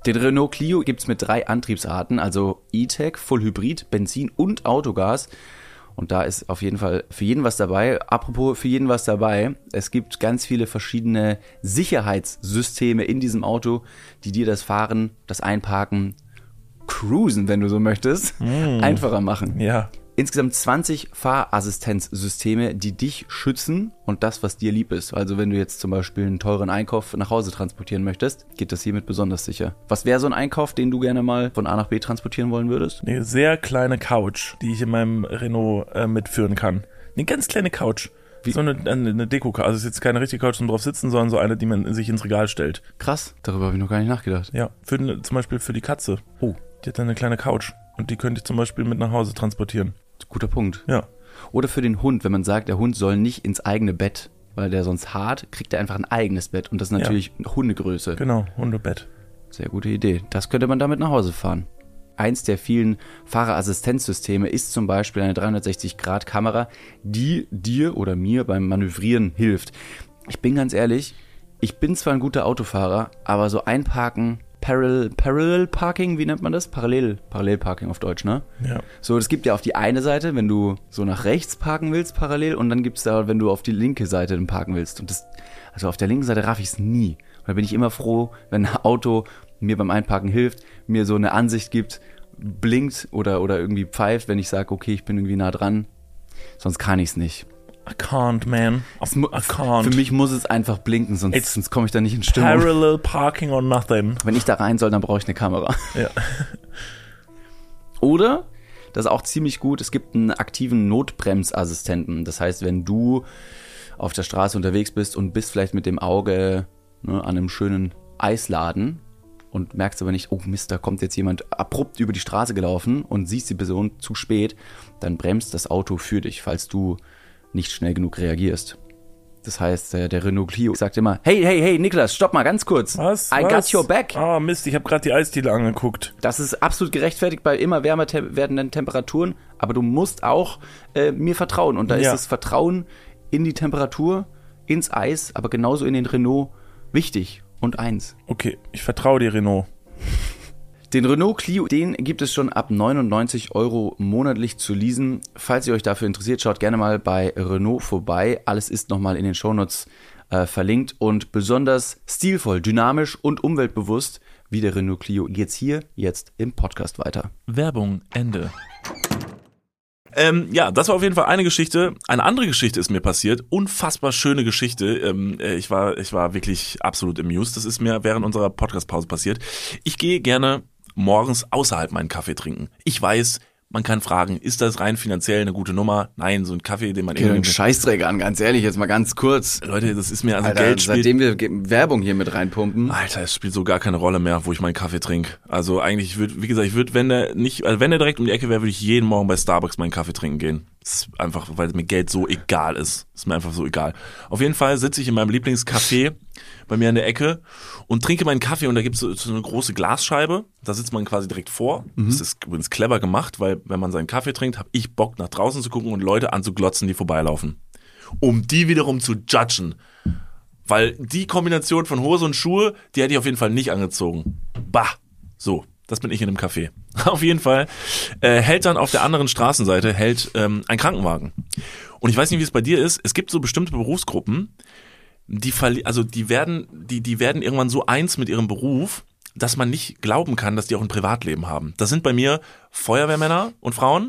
Den Renault Clio gibt's mit 3 Antriebsarten, also E-Tech, Vollhybrid, Benzin und Autogas. Und da ist auf jeden Fall für jeden was dabei. Apropos für jeden was dabei, es gibt ganz viele verschiedene Sicherheitssysteme in diesem Auto, die dir das Fahren, das Einparken, Cruisen, wenn du so möchtest, einfacher machen. Ja. Insgesamt 20 Fahrassistenzsysteme, die dich schützen und das, was dir lieb ist. Also wenn du jetzt zum Beispiel einen teuren Einkauf nach Hause transportieren möchtest, geht das hiermit besonders sicher. Was wäre so ein Einkauf, den du gerne mal von A nach B transportieren wollen würdest? Eine sehr kleine Couch, die ich in meinem Renault mitführen kann. Eine ganz kleine Couch. Wie? So eine Deko-Couch. Also es ist jetzt keine richtige Couch zum drauf sitzen, sondern so eine, die man sich ins Regal stellt. Krass, darüber habe ich noch gar nicht nachgedacht. Ja, zum Beispiel für die Katze. Oh. Die hat dann eine kleine Couch. Und die könnte ich zum Beispiel mit nach Hause transportieren. Guter Punkt. Ja. Oder für den Hund, wenn man sagt, der Hund soll nicht ins eigene Bett, weil der sonst hart, kriegt er einfach ein eigenes Bett. Und das ist natürlich Hundegröße. Genau, Hundebett. Sehr gute Idee. Das könnte man damit nach Hause fahren. Eins der vielen Fahrerassistenzsysteme ist zum Beispiel eine 360-Grad-Kamera, die dir oder mir beim Manövrieren hilft. Ich bin ganz ehrlich, ich bin zwar ein guter Autofahrer, aber so einparken, Parallel Parking, wie nennt man das? Parallelparking auf Deutsch, ne? Ja. So, es gibt ja auf die eine Seite, wenn du so nach rechts parken willst, parallel, und dann gibt es da, wenn du auf die linke Seite dann parken willst. Und also auf der linken Seite raff ich es nie. Und da bin ich immer froh, wenn ein Auto mir beim Einparken hilft, mir so eine Ansicht gibt, blinkt oder irgendwie pfeift, wenn ich sage, okay, ich bin irgendwie nah dran. Sonst kann ich es nicht. I can't, man. I can't. Für mich muss es einfach blinken, sonst komme ich da nicht in Stimmung. Parallel parking or nothing. Wenn ich da rein soll, dann brauche ich eine Kamera. Ja. Oder, das ist auch ziemlich gut, es gibt einen aktiven Notbremsassistenten. Das heißt, wenn du auf der Straße unterwegs bist und bist vielleicht mit dem Auge an einem schönen Eisladen und merkst aber nicht, oh Mist, da kommt jetzt jemand abrupt über die Straße gelaufen und siehst die Person zu spät, dann bremst das Auto für dich, falls du nicht schnell genug reagierst. Das heißt, der Renault Clio sagt immer, hey, Niklas, stopp mal ganz kurz. Was? I got your back. Ah, Mist, ich habe gerade die Eisdiele angeguckt. Das ist absolut gerechtfertigt bei immer wärmer werdenden Temperaturen, aber du musst auch mir vertrauen. Und da ist das Vertrauen in die Temperatur, ins Eis, aber genauso in den Renault wichtig und eins. Okay, ich vertraue dir, Renault. Den Renault Clio, den gibt es schon ab 99 € monatlich zu leasen. Falls ihr euch dafür interessiert, schaut gerne mal bei Renault vorbei. Alles ist nochmal in den Shownotes verlinkt. Und besonders stilvoll, dynamisch und umweltbewusst wie der Renault Clio geht's hier jetzt im Podcast weiter. Werbung, Ende. Ja, das war auf jeden Fall eine Geschichte. Eine andere Geschichte ist mir passiert. Unfassbar schöne Geschichte. Ich war wirklich absolut amused. Das ist mir während unserer Podcast-Pause passiert. Ich gehe gerne morgens außerhalb meinen Kaffee trinken. Ich weiß, man kann fragen, ist das rein finanziell eine gute Nummer? Nein, so ein Kaffee, den man irgendwie... einen Scheißdreck an, ganz ehrlich, jetzt mal ganz kurz. Leute, das ist mir also Alter, Geld spielt... Seitdem wir Werbung hier mit reinpumpen. Alter, es spielt so gar keine Rolle mehr, wo ich meinen Kaffee trinke. Also eigentlich, ich würde, wenn der direkt um die Ecke wäre, würde ich jeden Morgen bei Starbucks meinen Kaffee trinken gehen. Das ist einfach, weil mir Geld so egal ist. Ist mir einfach so egal. Auf jeden Fall sitze ich in meinem Lieblingscafé bei mir in der Ecke und trinke meinen Kaffee und da gibt es so eine große Glasscheibe. Da sitzt man quasi direkt vor. Das ist übrigens clever gemacht, weil wenn man seinen Kaffee trinkt, habe ich Bock nach draußen zu gucken und Leute anzuglotzen, die vorbeilaufen. Um die wiederum zu judgen. Weil die Kombination von Hose und Schuhe, die hätte ich auf jeden Fall nicht angezogen. Bah, so. Das bin ich in einem Café. Auf jeden Fall hält dann auf der anderen Straßenseite ein Krankenwagen. Und ich weiß nicht, wie es bei dir ist. Es gibt so bestimmte Berufsgruppen, die werden irgendwann so eins mit ihrem Beruf, dass man nicht glauben kann, dass die auch ein Privatleben haben. Das sind bei mir Feuerwehrmänner und Frauen,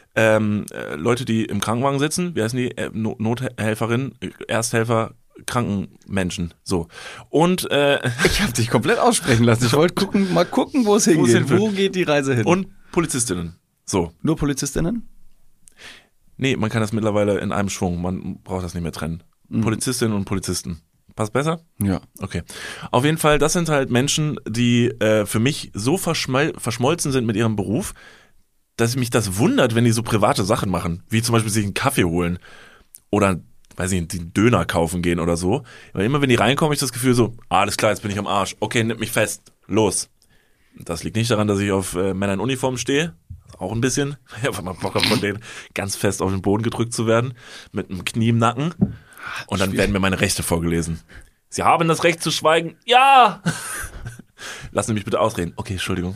Leute, die im Krankenwagen sitzen. Wie heißen die? Nothelferin, Ersthelfer, Krankenmenschen, so. Und ich habe dich komplett aussprechen lassen. Ich wollte mal gucken, wo es hingeht. Wo geht die Reise hin? Und Polizistinnen. So. Nur Polizistinnen? Nee, man kann das mittlerweile in einem Schwung. Man braucht das nicht mehr trennen. Polizistinnen und Polizisten. Passt besser? Ja. Okay. Auf jeden Fall, das sind halt Menschen, die für mich so verschmolzen sind mit ihrem Beruf, dass mich das wundert, wenn die so private Sachen machen. Wie zum Beispiel sich einen Kaffee holen. Oder weiß ich nicht, den Döner kaufen gehen oder so. Weil immer wenn die reinkommen, habe ich das Gefühl so, alles klar, jetzt bin ich am Arsch. Okay, nimm mich fest. Los. Das liegt nicht daran, dass ich auf Männer in Uniform stehe. Auch ein bisschen. Ich habe einfach mal Bock auf, von denen ganz fest auf den Boden gedrückt zu werden. Mit einem Knie im Nacken. Und dann werden mir meine Rechte vorgelesen. Sie haben das Recht zu schweigen. Ja! Lassen Sie mich bitte ausreden. Okay, Entschuldigung.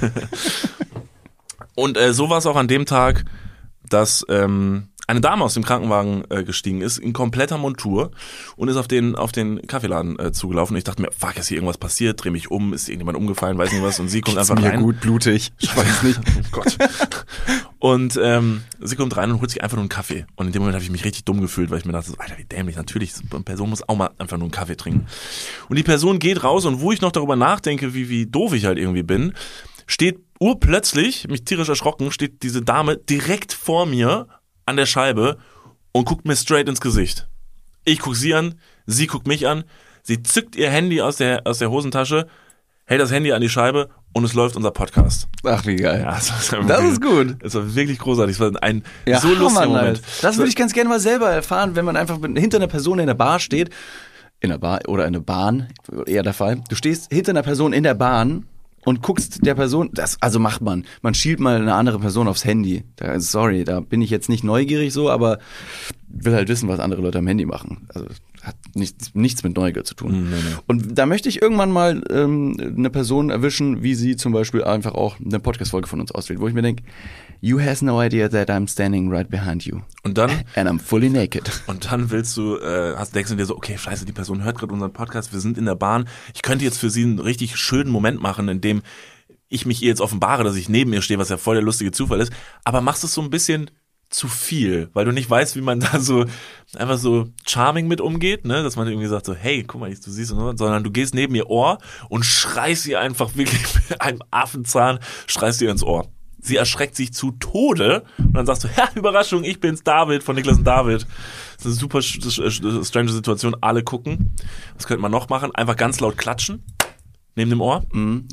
Und so war es auch an dem Tag, dass eine Dame aus dem Krankenwagen gestiegen ist, in kompletter Montur und ist auf den Kaffeeladen zugelaufen. Ich dachte mir, fuck, ist hier irgendwas passiert? Dreh mich um, ist irgendjemand umgefallen, weiß nicht was. Und sie kommt einfach mir rein. gut, blutig. Ich weiß nicht. Oh Gott. Und sie kommt rein und holt sich einfach nur einen Kaffee. Und in dem Moment habe ich mich richtig dumm gefühlt, weil ich mir dachte, so, Alter, wie dämlich. Natürlich, eine Person muss auch mal einfach nur einen Kaffee trinken. Und die Person geht raus und wo ich noch darüber nachdenke, wie doof ich halt irgendwie bin, steht urplötzlich, mich tierisch erschrocken, steht diese Dame direkt vor mir an der Scheibe und guckt mir straight ins Gesicht. Ich guck sie an, sie guckt mich an, sie zückt ihr Handy aus der Hosentasche, hält das Handy an die Scheibe und es läuft unser Podcast. Ach, wie geil. Ja, Das ist gut. Es war wirklich großartig. Es war ein Ja, so lustiger Moment. Das würde ich ganz gerne mal selber erfahren, wenn man einfach hinter einer Person in der Bar steht. In der Bar oder in der Bahn, eher der Fall. Du stehst hinter einer Person in der Bahn und guckst der Person, also macht man schielt mal eine andere Person aufs Handy. Sorry, da bin ich jetzt nicht neugierig so, aber will halt wissen, was andere Leute am Handy machen. Also hat nichts mit Neugier zu tun. Nee. Und da möchte ich irgendwann mal eine Person erwischen, wie sie zum Beispiel einfach auch eine Podcast-Folge von uns auswählt, wo ich mir denke, you has no idea that I'm standing right behind you. Und dann And I'm fully naked. Und dann willst du, denkst du dir so, okay, scheiße, die Person hört gerade unseren Podcast, wir sind in der Bahn. Ich könnte jetzt für sie einen richtig schönen Moment machen, in dem ich mich ihr jetzt offenbare, dass ich neben ihr stehe, was ja voll der lustige Zufall ist. Aber machst es so ein bisschen zu viel, weil du nicht weißt, wie man da so einfach so charming mit umgeht, ne, dass man irgendwie sagt so, hey, guck mal, du siehst, sondern du gehst neben ihr Ohr und schreist ihr einfach wirklich mit einem Affenzahn, schreist ihr ins Ohr. Sie erschreckt sich zu Tode und dann sagst du, ja, Überraschung, ich bin's, David von Niklas und David. Das ist eine super strange Situation, alle gucken. Was könnte man noch machen? Einfach ganz laut klatschen, neben dem Ohr.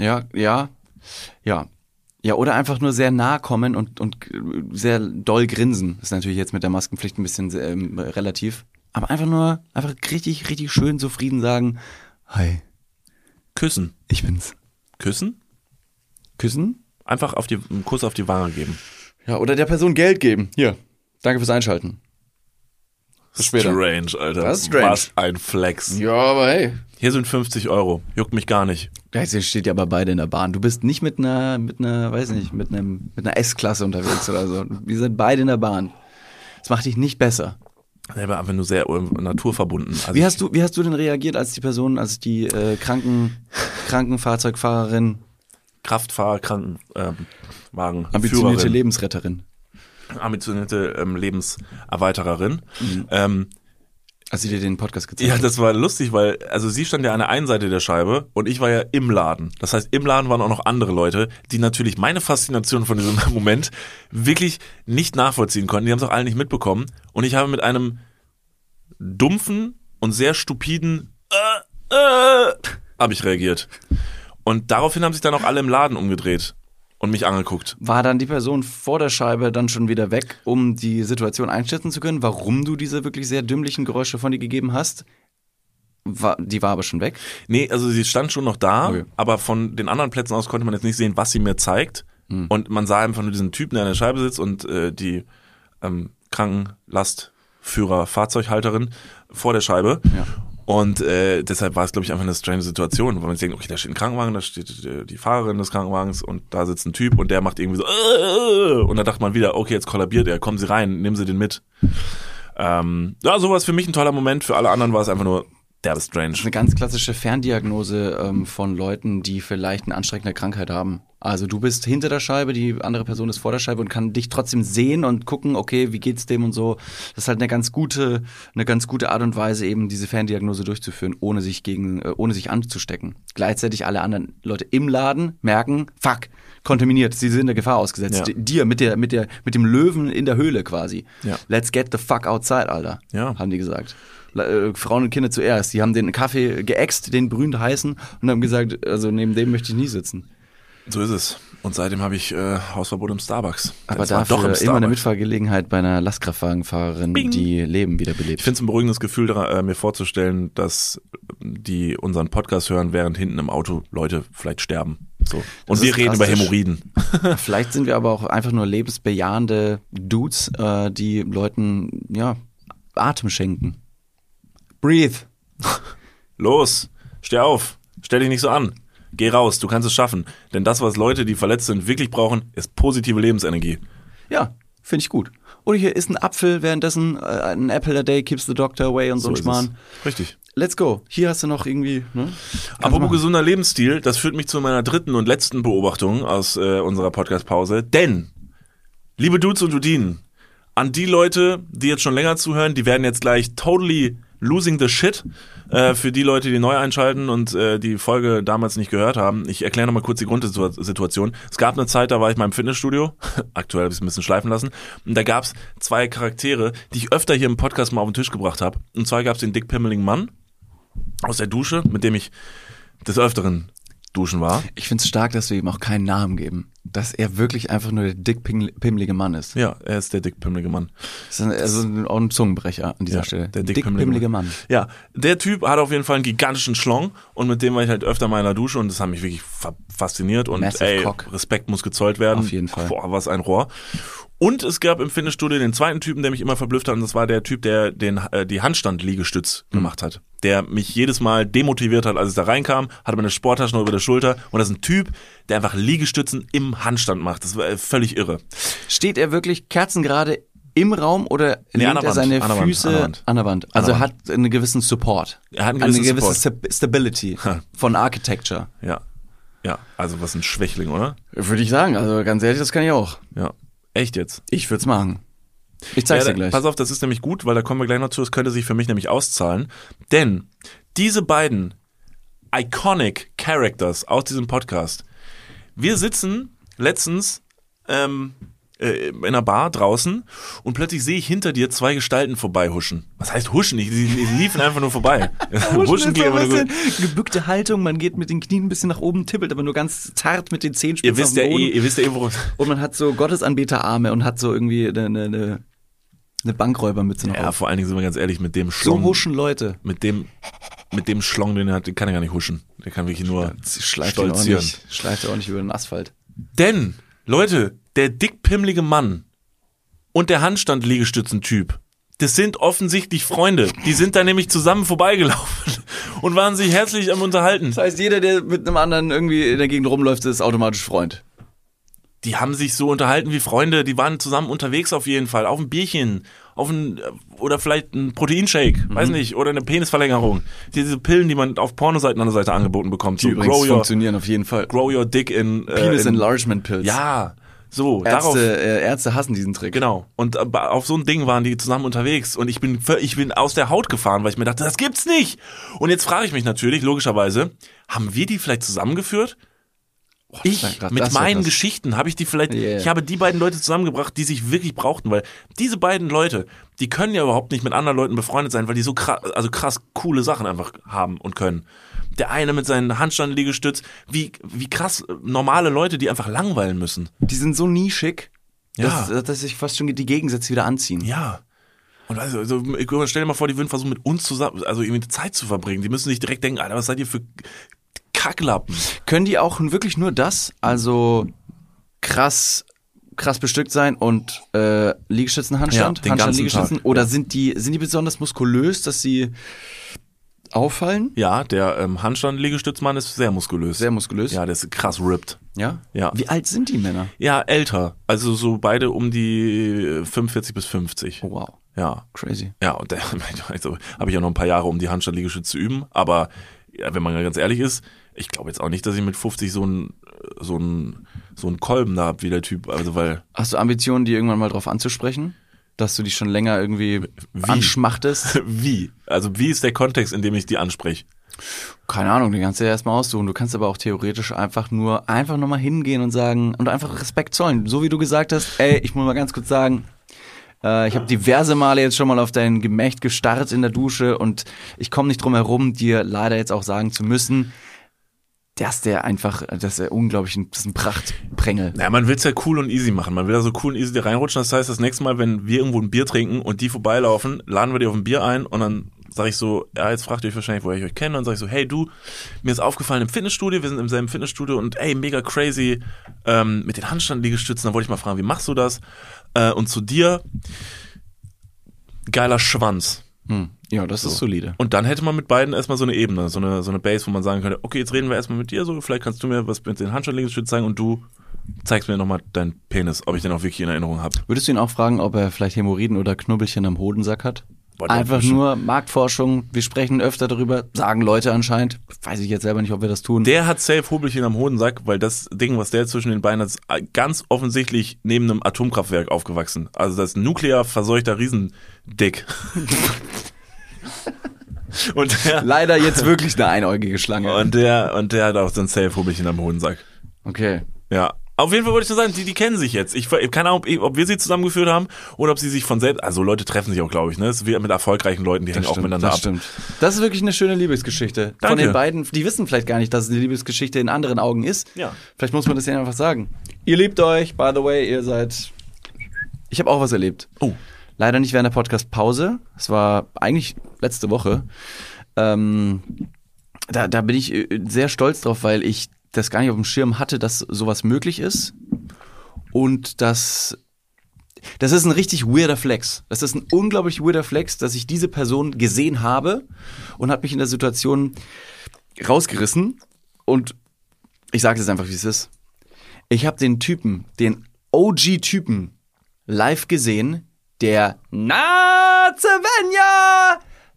Ja, oder einfach nur sehr nah kommen und sehr doll grinsen. Das ist natürlich jetzt mit der Maskenpflicht ein bisschen relativ. Aber einfach richtig, richtig schön zufrieden sagen, hi, Küssen. ich bin's. Küssen? Küssen? Einfach einen Kuss auf die Wange geben. Ja, oder der Person Geld geben. Hier, danke fürs Einschalten. Bis später. Strange, Alter. Das ist strange. Was ein Flex. Ja, aber hey. Hier sind 50 €. Juckt mich gar nicht. Jetzt steht ja aber beide in der Bahn. Du bist nicht mit einer S-Klasse unterwegs oder so. Wir sind beide in der Bahn. Das macht dich nicht besser. Selber einfach nur sehr naturverbunden. Also Wie hast du denn reagiert, als die Krankenfahrzeugfahrerin, Kraftfahrer, Krankenwagen, ambitionierte Führerin, Lebensretterin, ambitionierte Lebenserweitererin. als sie dir den Podcast gezeigt Ja, hat? das war lustig, weil also sie stand ja an der einen Seite der Scheibe und ich war ja im Laden. Das heißt, im Laden waren auch noch andere Leute, die natürlich meine Faszination von diesem Moment wirklich nicht nachvollziehen konnten. Die haben es auch alle nicht mitbekommen. Und ich habe mit einem dumpfen und sehr stupiden habe ich reagiert. Und daraufhin haben sich dann auch alle im Laden umgedreht und mich angeguckt. War dann die Person vor der Scheibe dann schon wieder weg, um die Situation einschätzen zu können, warum du diese wirklich sehr dümmlichen Geräusche von dir gegeben hast? Die war aber schon weg? Nee, also sie stand schon noch da, Okay. aber von den anderen Plätzen aus konnte man jetzt nicht sehen, was sie mir zeigt. Und man sah einfach nur diesen Typen, der an der Scheibe sitzt und die Krankenlastführer, Fahrzeughalterin vor der Scheibe. Ja. Und deshalb war es, glaube ich, einfach eine strange Situation, wo man sich denkt, okay, da steht ein Krankenwagen, da steht die Fahrerin des Krankenwagens und da sitzt ein Typ und der macht irgendwie so und da dachte man wieder, okay, jetzt kollabiert er, kommen Sie rein, nehmen Sie den mit. Ja, sowas für mich ein toller Moment, für alle anderen war es einfach nur derbe strange. Eine ganz klassische Ferndiagnose von Leuten, die vielleicht eine anstrengende Krankheit haben. Also du bist hinter der Scheibe, die andere Person ist vor der Scheibe und kann dich trotzdem sehen und gucken, okay, wie geht's dem und so. Das ist halt eine ganz gute Art und Weise, eben diese Ferndiagnose durchzuführen, ohne sich anzustecken. Gleichzeitig alle anderen Leute im Laden merken, fuck, kontaminiert, sie sind der Gefahr ausgesetzt. Ja. Dir mit dem Löwen in der Höhle quasi. Ja. Let's get the fuck outside, Alter. Ja. Haben die gesagt. Frauen und Kinder zuerst. Die haben den Kaffee geäxt, den brühend heißen und haben gesagt, also neben dem möchte ich nie sitzen. So ist es. Und seitdem habe ich Hausverbot im Starbucks. Aber Es war dafür doch im immer eine Starbucks. Mitfahrgelegenheit bei einer Lastkraftwagenfahrerin, Bing. die Leben wiederbelebt. Ich finde es ein beruhigendes Gefühl, mir vorzustellen, dass die unseren Podcast hören, während hinten im Auto Leute vielleicht sterben. So. Und Das wir ist reden über drastisch. Hämorrhoiden. Vielleicht sind wir aber auch einfach nur lebensbejahende Dudes, die Leuten, ja, Atem schenken. Breathe. Los, steh auf. Stell dich nicht so an. geh raus, du kannst es schaffen. Denn das, was Leute, die verletzt sind, wirklich brauchen, ist positive Lebensenergie. Ja, finde ich gut. Oder hier isst ein Apfel, währenddessen ein Apple a day keeps the doctor away und so ein Schmarrn. Richtig. Let's go. Hier hast du noch irgendwie, ne? Apropos gesunder Lebensstil, das führt mich zu meiner dritten und letzten Beobachtung aus unserer Podcast-Pause. Denn, liebe Dudes und Dudinen, an die Leute, die jetzt schon länger zuhören, die werden jetzt gleich totally losing the shit. Für die Leute, die neu einschalten und die Folge damals nicht gehört haben, ich erkläre nochmal kurz die Grundsituation. Es gab eine Zeit, da war ich mal im Fitnessstudio, aktuell habe ich es ein bisschen schleifen lassen, und da gab es 2 Charaktere, die ich öfter hier im Podcast mal auf den Tisch gebracht habe. Und zwar gab es den dickpimmeligen Mann aus der Dusche, mit dem ich des Öfteren duschen war. Ich find's stark, dass wir ihm auch keinen Namen geben. Dass er wirklich einfach nur der dickpimmelige Mann ist. Ja, er ist der dickpimmelige Mann. Das ist also auch ein Zungenbrecher an dieser Stelle. Der dickpimmelige Mann. Ja, der Typ hat auf jeden Fall einen gigantischen Schlong und mit dem war ich halt öfter mal in der Dusche und das hat mich wirklich fasziniert und Respekt muss gezollt werden. Auf jeden Fall. Boah, was ein Rohr. Und es gab im Fitnessstudio den zweiten Typen, der mich immer verblüfft hat, und das war der Typ, der die Handstand-Liegestütz gemacht hat. Der mich jedes Mal demotiviert hat, als ich da reinkam, hatte meine Sporttasche noch über der Schulter und das ist ein Typ, der einfach Liegestützen im Handstand macht. Das war völlig irre. Steht er wirklich kerzengerade im Raum oder lehnt er seine Füße an der Wand? Also hat einen gewissen Support. Er hat eine gewisse Stability von Architecture. Ja, also was ein Schwächling, oder? Würde ich sagen, also ganz ehrlich, das kann ich auch. Ja. Echt jetzt? Ich würde es machen. Ich zeig's dir gleich. Pass auf, das ist nämlich gut, weil da kommen wir gleich noch zu, das könnte sich für mich nämlich auszahlen. Denn diese beiden iconic Characters aus diesem Podcast, wir sitzen letztens in einer Bar draußen und plötzlich sehe ich hinter dir 2 Gestalten vorbeihuschen. Was heißt huschen? Die liefen einfach nur vorbei. Huschen geht aber nur gebückte Haltung, man geht mit den Knien ein bisschen nach oben, tippelt aber nur ganz zart mit den Zehenspitzen auf den Boden. Ihr wisst ja eh, worum. Und man hat so Gottesanbeterarme und hat so irgendwie eine Bankräubermütze noch auf. Ja, vor allen Dingen sind wir ganz ehrlich, mit dem Schlong. So huschen Leute. Mit dem Schlong, den er hat, den kann er gar nicht huschen. Der kann wirklich nur stolzieren. Schleift er auch nicht über den Asphalt. Denn, Leute, der dickpimmelige Mann und der Handstand-Liegestützen-Typ, das sind offensichtlich Freunde. Die sind da nämlich zusammen vorbeigelaufen und waren sich herzlich am Unterhalten. Das heißt, jeder, der mit einem anderen irgendwie in der Gegend rumläuft, ist automatisch Freund. Die haben sich so unterhalten wie Freunde, die waren zusammen unterwegs auf jeden Fall, auf ein Bierchen, oder vielleicht ein Proteinshake, weiß nicht, oder eine Penisverlängerung. Diese Pillen, die man auf Pornoseiten an der Seite angeboten bekommt. Die übrigens funktionieren auf jeden Fall. Grow your dick in Penis Enlargement Pills. Ja, so. Ärzte hassen diesen Trick. Genau. Und auf so ein Ding waren die zusammen unterwegs und ich bin aus der Haut gefahren, weil ich mir dachte, das gibt's nicht. Und jetzt frage ich mich natürlich, logischerweise, haben wir die vielleicht zusammengeführt? Mit meinen Geschichten habe ich die vielleicht, ich habe die beiden Leute zusammengebracht, die sich wirklich brauchten, weil diese beiden Leute, die können ja überhaupt nicht mit anderen Leuten befreundet sein, weil die so krass coole Sachen einfach haben und können. Der eine mit seinen Handstand-Liegestütz, wie krass normale Leute, die einfach langweilen müssen. Die sind so nischig, dass sich fast schon die Gegensätze wieder anziehen. Ja. Und also stell dir mal vor, die würden versuchen, mit uns zusammen, also irgendwie Zeit zu verbringen. Die müssen nicht direkt denken, Alter, was seid ihr für Kacklappen? Können die auch wirklich nur das, also krass bestückt sein und Liegestützen, Handstand, Liegestützen, oder sind die besonders muskulös, dass sie auffallen? Ja, der Handstand-Liegestützmann ist sehr muskulös. Sehr muskulös? Ja, der ist krass ripped. Ja? Ja. Wie alt sind die Männer? Ja, älter. Also so beide um die 45 bis 50. Oh, wow. Ja. Crazy. Ja, und also habe ich ja noch ein paar Jahre, um die Handstand-Liegestütze zu üben, aber ja, wenn man ganz ehrlich ist, ich glaube jetzt auch nicht, dass ich mit 50 so einen Kolben da hab wie der Typ. Also weil. Hast du Ambitionen, die irgendwann mal drauf anzusprechen? Dass du dich schon länger irgendwie anschmachtest? Wie? Also wie ist der Kontext, in dem ich die anspreche? Keine Ahnung, den kannst du ja erstmal aussuchen. Du kannst aber auch theoretisch einfach nur mal hingehen und sagen und einfach Respekt zollen. So wie du gesagt hast, ich muss mal ganz kurz sagen, ich habe diverse Male jetzt schon mal auf dein Gemächt gestarrt in der Dusche und ich komme nicht drum herum, dir leider jetzt auch sagen zu müssen, das ist unglaublich ein Prachtprängel. Naja, man will's ja cool und easy machen. Man will da so cool und easy reinrutschen. Das heißt, das nächste Mal, wenn wir irgendwo ein Bier trinken und die vorbeilaufen, laden wir die auf ein Bier ein und dann sage ich so, ja, jetzt fragt ihr euch wahrscheinlich, woher ich euch kenne. Und dann sage ich so, hey du, mir ist aufgefallen im Fitnessstudio, wir sind im selben Fitnessstudio und mega crazy mit den Handstand-Liegestützen. Dann wollte ich mal fragen, wie machst du das? Und zu dir, geiler Schwanz. Ja, das ist solide. Und dann hätte man mit beiden erstmal so eine Ebene, so eine Base, wo man sagen könnte, okay, jetzt reden wir erstmal mit dir, so, vielleicht kannst du mir was mit den Handstandliegestützen zeigen und du zeigst mir nochmal deinen Penis, ob ich den auch wirklich in Erinnerung habe. Würdest du ihn auch fragen, ob er vielleicht Hämorrhoiden oder Knubbelchen am Hodensack hat? Boah, Einfach nur Marktforschung, wir sprechen öfter darüber, sagen Leute anscheinend, weiß ich jetzt selber nicht, ob wir das tun. Der hat safe Hobelchen am Hodensack, weil das Ding, was der zwischen den Beinen hat, ist ganz offensichtlich neben einem Atomkraftwerk aufgewachsen. Also das ist ein nuklear verseuchter Riesendick. Und der, Leider jetzt wirklich eine einäugige Schlange. und der hat auch so ein safe Hobelchen am Hodensack. Okay. Ja. Auf jeden Fall wollte ich nur sagen, die kennen sich jetzt. Ich keine Ahnung, ob wir sie zusammengeführt haben oder ob sie sich von selbst, also Leute treffen sich auch, glaube ich, ne? Das ist wie mit erfolgreichen Leuten, die hängen auch miteinander ab. Das stimmt. Das ist wirklich eine schöne Liebesgeschichte. Danke. Von den beiden, die wissen vielleicht gar nicht, dass es eine Liebesgeschichte in anderen Augen ist. Ja. Vielleicht muss man das ja einfach sagen. Ihr liebt euch, by the way, ihr seid... Ich habe auch was erlebt. Oh. Leider nicht während der Podcast-Pause. Es war eigentlich letzte Woche. Da bin ich sehr stolz drauf, weil ich das gar nicht auf dem Schirm hatte, dass sowas möglich ist. Und das ist ein richtig weirder Flex. Das ist ein unglaublich weirder Flex, dass ich diese Person gesehen habe und hat mich in der Situation rausgerissen. Und ich sage es einfach, wie es ist. Ich habe den OG-Typen live gesehen, der Nazevenja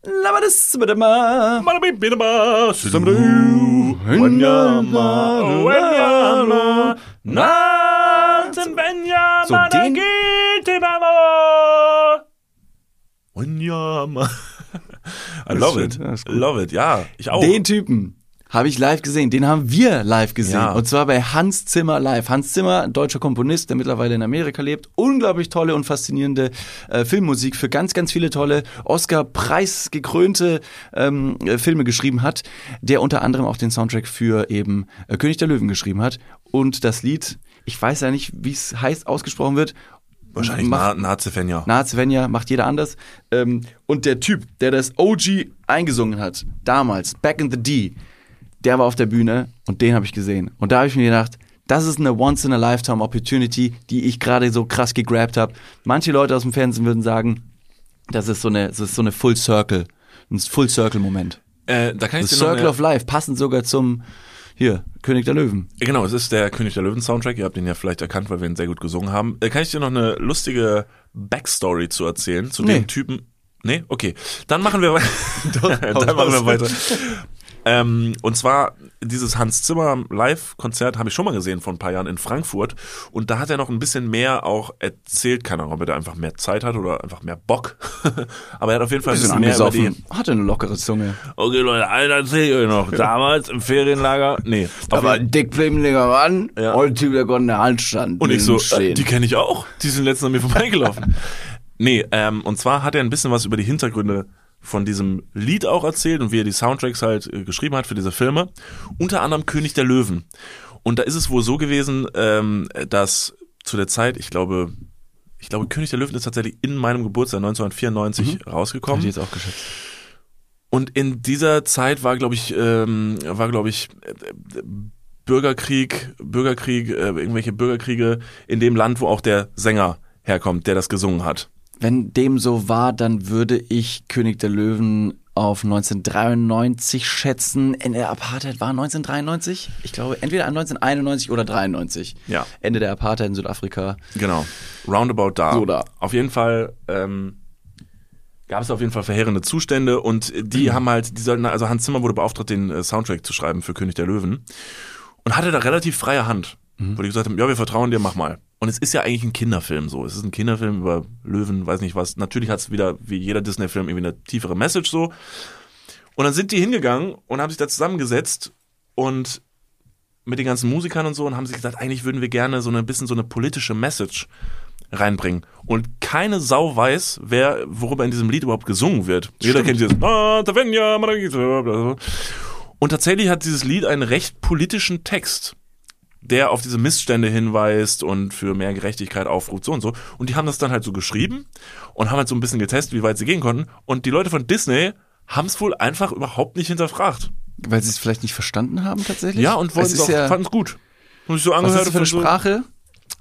so den I love it. Love it, ja. Ich auch. Den Typen habe ich live gesehen. Den haben wir live gesehen. Ja. Und zwar bei Hans Zimmer live. Hans Zimmer, ein deutscher Komponist, der mittlerweile in Amerika lebt. Unglaublich tolle und faszinierende Filmmusik für ganz, ganz viele tolle Oscar-Preis gekrönte Filme geschrieben hat. Der unter anderem auch den Soundtrack für eben König der Löwen geschrieben hat. Und das Lied, ich weiß ja nicht, wie es heißt, ausgesprochen wird. Wahrscheinlich Nazevenja. Nazevenja, macht jeder anders. Und der Typ, der das OG eingesungen hat, damals, Back in the D, der war auf der Bühne und den habe ich gesehen. Und da habe ich mir gedacht, das ist eine Once-in-a-Lifetime-Opportunity, die ich gerade so krass gegrabt habe. Manche Leute aus dem Fernsehen würden sagen, das ist so eine Full Circle, ein Full Circle-Moment. Da kann ich The dir noch Circle of Life, passend sogar zum, König der Löwen. Genau, es ist der König der Löwen Soundtrack. Ihr habt ihn ja vielleicht erkannt, weil wir ihn sehr gut gesungen haben. Kann ich dir noch eine lustige Backstory zu erzählen, zu dem Typen? Nee? Okay. Dann machen wir weiter. Und zwar dieses Hans Zimmer Live-Konzert habe ich schon mal gesehen vor ein paar Jahren in Frankfurt und da hat er noch ein bisschen mehr auch erzählt, keine Ahnung, ob er da einfach mehr Zeit hat oder einfach mehr Bock, aber er hat auf jeden Fall ein bisschen mehr über die... Hatte eine lockere Zunge. Okay Leute, einer erzähl ich euch noch, damals im Ferienlager, nee. Aber ein dickblebendiger Mann, und Typ, der konnte in der Hand stand. Und ich so, die kenne ich auch, die sind letztens an mir vorbeigelaufen. Nee, und zwar hat er ein bisschen was über die Hintergründe von diesem Lied auch erzählt und wie er die Soundtracks halt geschrieben hat für diese Filme. Unter anderem König der Löwen. Und da ist es wohl so gewesen, dass zu der Zeit, ich glaube, König der Löwen ist tatsächlich in meinem Geburtstag 1994 rausgekommen. Hätte ich jetzt auch geschätzt. Und in dieser Zeit war, glaube ich, Bürgerkrieg, irgendwelche Bürgerkriege in dem Land, wo auch der Sänger herkommt, der das gesungen hat. Wenn dem so war, dann würde ich König der Löwen auf 1993 schätzen. Ende der Apartheid war 1993? Ich glaube, entweder 1991 oder 93. Ja. Ende der Apartheid in Südafrika. Genau. Roundabout da. So da. Auf jeden Fall gab es auf jeden Fall verheerende Zustände und die haben halt, also Hans Zimmer wurde beauftragt, den Soundtrack zu schreiben für König der Löwen und hatte da relativ freie Hand, wo die gesagt haben, ja, wir vertrauen dir, mach mal. Und es ist ja eigentlich ein Kinderfilm so. Es ist ein Kinderfilm über Löwen, weiß nicht was. Natürlich hat es wieder, wie jeder Disney-Film, irgendwie eine tiefere Message so. Und dann sind die hingegangen und haben sich da zusammengesetzt und mit den ganzen Musikern und so und haben sich gesagt, eigentlich würden wir gerne so ein bisschen so eine politische Message reinbringen. Und keine Sau weiß, worüber in diesem Lied überhaupt gesungen wird. Jeder kennt dieses und tatsächlich hat dieses Lied einen recht politischen Text, der auf diese Missstände hinweist und für mehr Gerechtigkeit aufruft, so und so. Und die haben das dann halt so geschrieben und haben halt so ein bisschen getestet, wie weit sie gehen konnten. Und die Leute von Disney haben es wohl einfach überhaupt nicht hinterfragt. Weil sie es vielleicht nicht verstanden haben tatsächlich? Ja, und fanden es gut. Und ich so angehört. Was ist das für eine so, Sprache?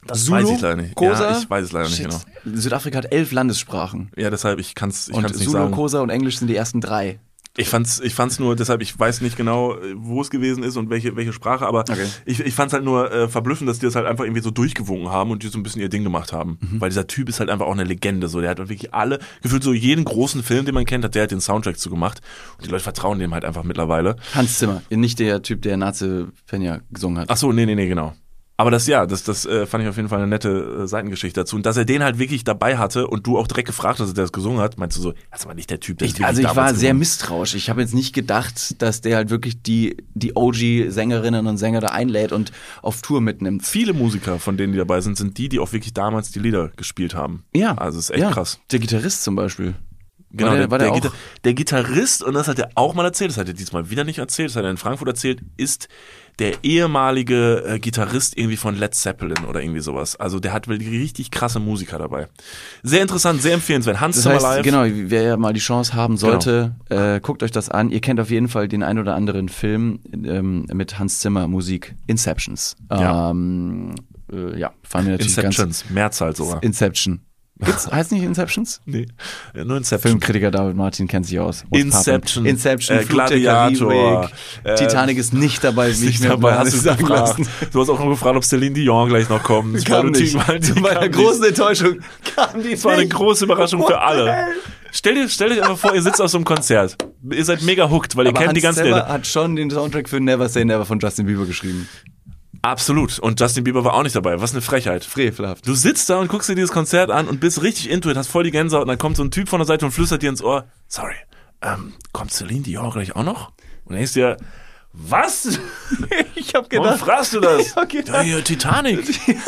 Das Zulu, weiß ich leider nicht. Xhosa? Ja, ich weiß es leider nicht Shit. genau. Südafrika hat 11 Landessprachen. Ja, deshalb, ich kann's Und nicht Zulu, sagen. Xhosa und Englisch sind die ersten 3. Ich fand's nur, deshalb, ich weiß nicht genau, wo es gewesen ist und welche Sprache, aber Okay. ich fand's halt nur verblüffend, dass die das halt einfach irgendwie so durchgewunken haben und die so ein bisschen ihr Ding gemacht haben. Weil dieser Typ ist halt einfach auch eine Legende, so. Der hat wirklich gefühlt so jeden großen Film, den man kennt, hat der halt den Soundtrack zu gemacht. Und die Leute vertrauen dem halt einfach mittlerweile. Hans Zimmer, nicht der Typ, der Nazi Fenja gesungen hat. Ach so, nee, genau. Aber das fand ich auf jeden Fall eine nette Seitengeschichte dazu. Und dass er den halt wirklich dabei hatte und du auch direkt gefragt hast, dass er das gesungen hat, meinst du so, das ist aber nicht der Typ, der Ich war sehr misstrauisch. Ich habe jetzt nicht gedacht, dass der halt wirklich die OG-Sängerinnen und Sänger da einlädt und auf Tour mitnimmt. Viele Musiker, von denen die dabei sind die auch wirklich damals die Lieder gespielt haben. Ja. Also ist echt krass. Der Gitarrist zum Beispiel. Genau, War der auch? der Gitarrist, und das hat er auch mal erzählt, das hat er diesmal wieder nicht erzählt, das hat er in Frankfurt erzählt, ist der ehemalige Gitarrist irgendwie von Led Zeppelin oder irgendwie sowas. Also der hat wirklich richtig krasse Musiker dabei. Sehr interessant, sehr empfehlenswert. Hans Das Zimmer heißt, live. genau, wer ja mal die Chance haben sollte, guckt euch das an. Ihr kennt auf jeden Fall den ein oder anderen Film mit Hans Zimmer Musik, Inceptions. Ja. Fallen mir natürlich Inceptions, Mehrzahl sogar. Inception. Heißt nicht Inceptions? Nee, nur Inception. Filmkritiker David Martin kennt sich aus. What's Inception. poppin'? Inception, Flug der Gladiator. Karibik. Titanic ist nicht dabei, wie ich Nicht mir dabei, mal hast du sagen gefragt. lassen. Du hast auch noch gefragt, ob Celine Dion gleich noch kommt. Kam nicht. Zu meiner großen Enttäuschung kam die Das war eine große Überraschung für alle. Stellt euch einfach vor, ihr sitzt auf so einem Konzert. Ihr seid mega hooked, weil ihr kennt die ganzen Hans Zimmer Lieder. hat schon den Soundtrack für Never Say Never von Justin Bieber geschrieben. Absolut. Und Justin Bieber war auch nicht dabei. Was eine Frechheit. Frevelhaft. Du sitzt da und guckst dir dieses Konzert an und bist richtig into it, hast voll die Gänsehaut und dann kommt so ein Typ von der Seite und flüstert dir ins Ohr, sorry, kommt Celine Dion gleich auch noch? Und denkst dir, was? Ich hab Warum fragst du das? Ich hab gedacht. Ja, hier, Titanic.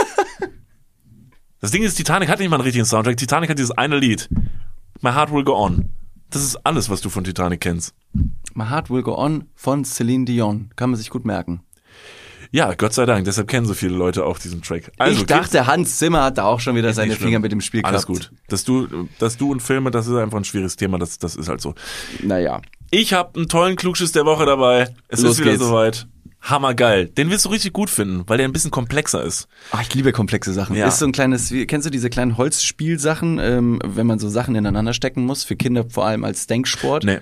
Das Ding ist, Titanic hat nicht mal einen richtigen Soundtrack. Titanic hat dieses eine Lied. My Heart Will Go On. Das ist alles, was du von Titanic kennst. My Heart Will Go On von Celine Dion. Kann man sich gut merken. Ja, Gott sei Dank. Deshalb kennen so viele Leute auch diesen Track. Also, ich dachte, Hans Zimmer hat da auch schon wieder seine nicht schlimm. Finger mit dem Spiel gehabt. Alles gut. Dass du und Filme, das ist einfach ein schwieriges Thema. Das ist halt so. Naja. Ich habe einen tollen Klugschiss der Woche dabei. Es Los ist wieder geht's. soweit. Hammergeil. Den wirst du richtig gut finden, weil der ein bisschen komplexer ist. Ach, ich liebe komplexe Sachen. Ja. Ist so ein kleines, kennst du diese kleinen Holzspielsachen, wenn man so Sachen ineinander stecken muss, für Kinder vor allem als Denksport? Nee.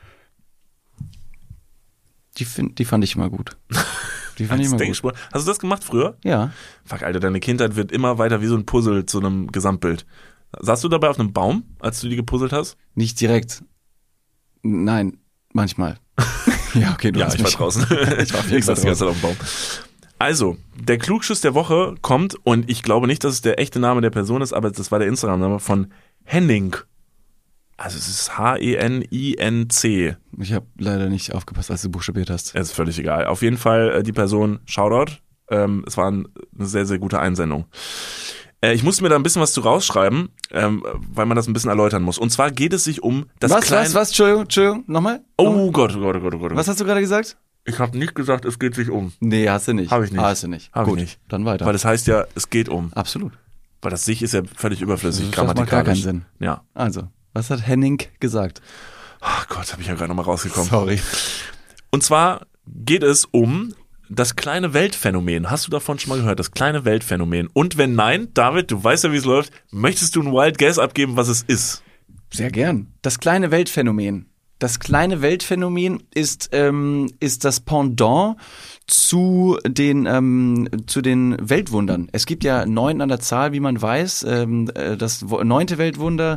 Die fand ich immer gut. Die fand ich immer gut. Denksport. Hast du das gemacht früher? Ja. Fuck, Alter, deine Kindheit wird immer weiter wie so ein Puzzle zu einem Gesamtbild. Saßt du dabei auf einem Baum, als du die gepuzzelt hast? Nicht direkt. Nein, manchmal. Ja, okay, du Ja, hast ich war mich. draußen. Ich war auf jeden Ich saß die Fall ganze Zeit auf dem Baum. Also, der Klugschiss der Woche kommt, und ich glaube nicht, dass es der echte Name der Person ist, aber das war der Instagram-Name von Henning. Also es ist H-E-N-I-N-C. Ich habe leider nicht aufgepasst, als du buchstabiert hast. Es ist völlig egal. Auf jeden Fall die Person, Shoutout. Es war eine sehr, sehr gute Einsendung. Ich musste mir da ein bisschen was zu rausschreiben, weil man das ein bisschen erläutern muss. Und zwar geht es sich um das kleine... Was? Entschuldigung, nochmal? Oh Gott, oh Gott, oh Gott, oh Gott. Was hast du gerade gesagt? Ich habe nicht gesagt, es geht sich um. Nee, hast du nicht. Hab ich nicht. Hast du nicht. Hab ich Gut, nicht. dann weiter. Weil das heißt ja, es geht um. Absolut. Weil das sich ist ja völlig überflüssig, Das macht gar grammatikalisch. keinen Sinn. Ja. Also, was hat Henning gesagt? Ach Gott, habe ich ja gerade nochmal rausgekommen. Sorry. Und zwar geht es um das kleine Weltphänomen. Hast du davon schon mal gehört? Das kleine Weltphänomen. Und wenn nein, David, du weißt ja, wie es läuft, möchtest du einen Wild Guess abgeben, was es ist? Sehr gern. Das kleine Weltphänomen. Das kleine Weltphänomen ist das Pendant zu den Weltwundern. Es gibt ja 9 an der Zahl, wie man weiß. Das 9. Weltwunder,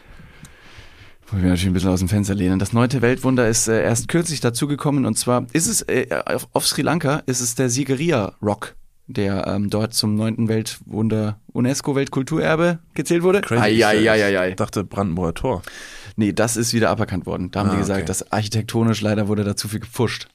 wollen wir natürlich ein bisschen aus dem Fenster lehnen. Das 9. Weltwunder ist erst kürzlich dazugekommen, und zwar ist es auf Sri Lanka ist es der Sigiriya Rock, der dort zum 9. Weltwunder UNESCO-Weltkulturerbe gezählt wurde. Ich dachte Brandenburger Tor. Nee, das ist wieder aberkannt worden. Da haben die gesagt, okay. dass architektonisch leider wurde da zu viel gepfuscht.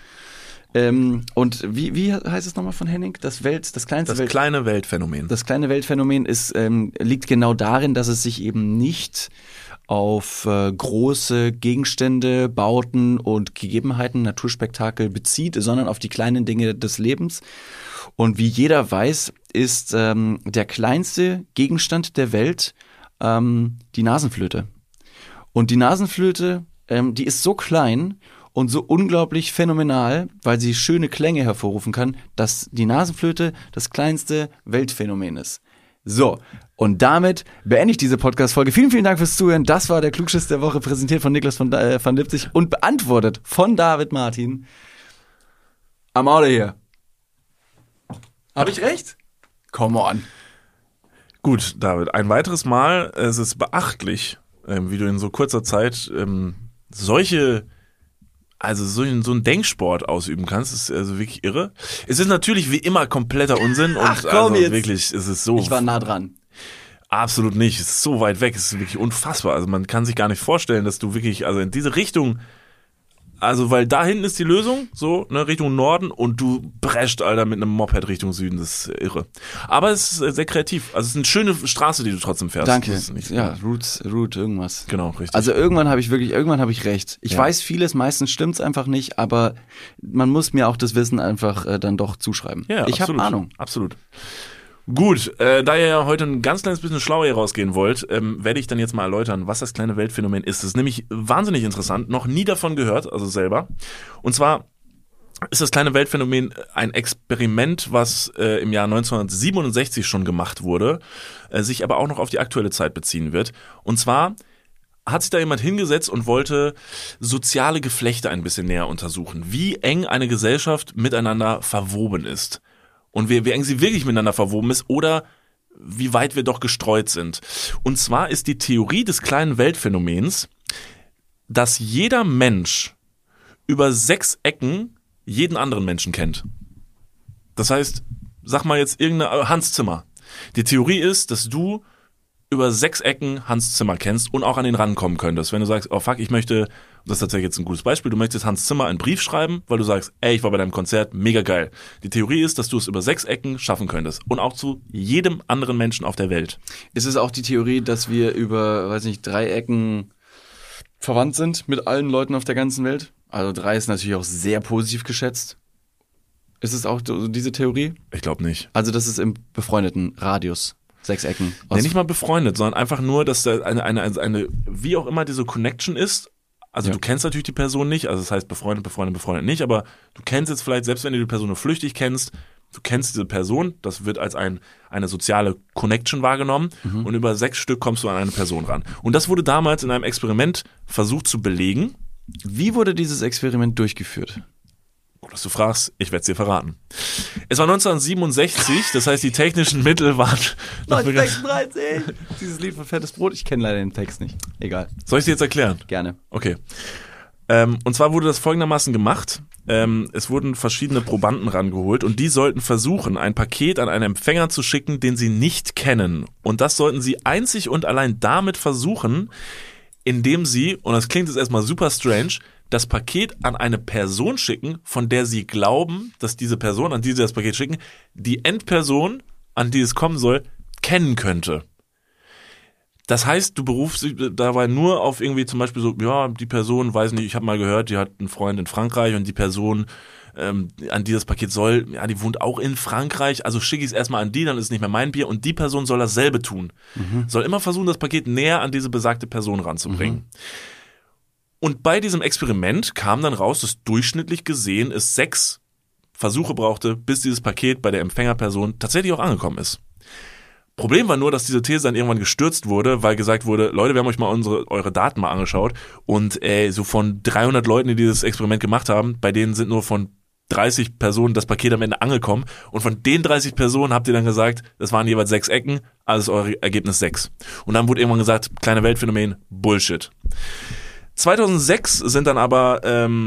Und wie heißt es nochmal von Henning? Das Kleine Weltphänomen. Das kleine Weltphänomen liegt genau darin, dass es sich eben nicht auf große Gegenstände, Bauten und Gegebenheiten, Naturspektakel bezieht, sondern auf die kleinen Dinge des Lebens. Und wie jeder weiß, ist der kleinste Gegenstand der Welt die Nasenflöte. Und die Nasenflöte, die ist so klein und so unglaublich phänomenal, weil sie schöne Klänge hervorrufen kann, dass die Nasenflöte das kleinste Weltphänomen ist. So, und damit beende ich diese Podcast-Folge. Vielen, vielen Dank fürs Zuhören. Das war der Klugschiss der Woche, präsentiert von Niklas van Lipzig und beantwortet von David Martin. I'm out of here. Hab ich recht? Come on. Gut, David, ein weiteres Mal, es ist beachtlich, wie du in so kurzer Zeit so einen Denksport ausüben kannst. Das ist also wirklich irre. Es ist natürlich wie immer kompletter Unsinn und also jetzt. wirklich, es ist so. Ich war nah dran. Absolut nicht. Es ist so weit weg. Es ist wirklich unfassbar. Also man kann sich gar nicht vorstellen, dass du wirklich, also in diese Richtung, also weil da hinten ist die Lösung, so, ne, Richtung Norden und du prescht, Alter, mit einem Moped Richtung Süden. Das ist irre. Aber es ist sehr kreativ. Also es ist eine schöne Straße, die du trotzdem fährst. Danke. Das ist nicht Ja, Route irgendwas. Genau, richtig. Also irgendwann habe ich recht. Ich weiß vieles, meistens stimmt's einfach nicht, aber man muss mir auch das Wissen einfach dann doch zuschreiben. Ja, ich habe Ahnung. Absolut. Gut, da ihr ja heute ein ganz kleines bisschen schlauer hier rausgehen wollt, werde ich dann jetzt mal erläutern, was das kleine Weltphänomen ist. Das ist nämlich wahnsinnig interessant, noch nie davon gehört, also selber. Und zwar ist das kleine Weltphänomen ein Experiment, was im Jahr 1967 schon gemacht wurde, sich aber auch noch auf die aktuelle Zeit beziehen wird. Und zwar hat sich da jemand hingesetzt und wollte soziale Geflechte ein bisschen näher untersuchen, wie eng eine Gesellschaft miteinander verwoben ist. Und wie eng sie wirklich miteinander verwoben ist oder wie weit wir doch gestreut sind. Und zwar ist die Theorie des kleinen Weltphänomens, dass jeder Mensch über 6 Ecken jeden anderen Menschen kennt. Das heißt, sag mal jetzt Hans Zimmer. Die Theorie ist, dass du über 6 Ecken Hans Zimmer kennst und auch an ihn rankommen könntest. Wenn du sagst, oh fuck, ich möchte, das ist tatsächlich jetzt ein gutes Beispiel, du möchtest Hans Zimmer einen Brief schreiben, weil du sagst, ey, ich war bei deinem Konzert, mega geil. Die Theorie ist, dass du es über 6 Ecken schaffen könntest und auch zu jedem anderen Menschen auf der Welt. Ist es auch die Theorie, dass wir über, 3 Ecken verwandt sind mit allen Leuten auf der ganzen Welt? Also 3 ist natürlich auch sehr positiv geschätzt. Ist es auch diese Theorie? Ich glaube nicht. Also das ist im befreundeten Radius. 6 Ecken. Nee, nicht mal befreundet, sondern einfach nur, dass da eine wie auch immer diese Connection ist. Also du kennst natürlich die Person nicht, also das heißt befreundet nicht, aber du kennst jetzt vielleicht, selbst wenn du die Person nur flüchtig kennst, du kennst diese Person, das wird als eine soziale Connection wahrgenommen und über 6 Stück kommst du an eine Person ran. Und das wurde damals in einem Experiment versucht zu belegen. Wie wurde dieses Experiment durchgeführt? Gut, dass du fragst, ich werde es dir verraten. Es war 1967, das heißt, die technischen Mittel waren... 1936! Dieses Lied von Fettes Brot, ich kenne leider den Text nicht. Egal. Soll ich dir jetzt erklären? Gerne. Okay. Und zwar wurde das folgendermaßen gemacht. Es wurden verschiedene Probanden rangeholt und die sollten versuchen, ein Paket an einen Empfänger zu schicken, den sie nicht kennen. Und das sollten sie einzig und allein damit versuchen, indem sie, und das klingt jetzt erstmal super strange, das Paket an eine Person schicken, von der sie glauben, dass diese Person, an die sie das Paket schicken, die Endperson, an die es kommen soll, kennen könnte. Das heißt, du berufst dich dabei nur auf irgendwie zum Beispiel so, ja, die Person, weiß nicht, ich habe mal gehört, die hat einen Freund in Frankreich und die Person, an die das Paket soll, ja, die wohnt auch in Frankreich, also schicke ich es erstmal an die, dann ist es nicht mehr mein Bier und die Person soll dasselbe tun. Soll immer versuchen, das Paket näher an diese besagte Person ranzubringen. Und bei diesem Experiment kam dann raus, dass durchschnittlich gesehen es 6 Versuche brauchte, bis dieses Paket bei der Empfängerperson tatsächlich auch angekommen ist. Problem war nur, dass diese These dann irgendwann gestürzt wurde, weil gesagt wurde, Leute, wir haben euch mal eure Daten mal angeschaut und so von 300 Leuten, die dieses Experiment gemacht haben, bei denen sind nur von 30 Personen das Paket am Ende angekommen und von den 30 Personen habt ihr dann gesagt, das waren jeweils 6 Ecken, also ist euer Ergebnis 6. Und dann wurde irgendwann gesagt, kleine Weltphänomen, Bullshit. 2006 sind dann aber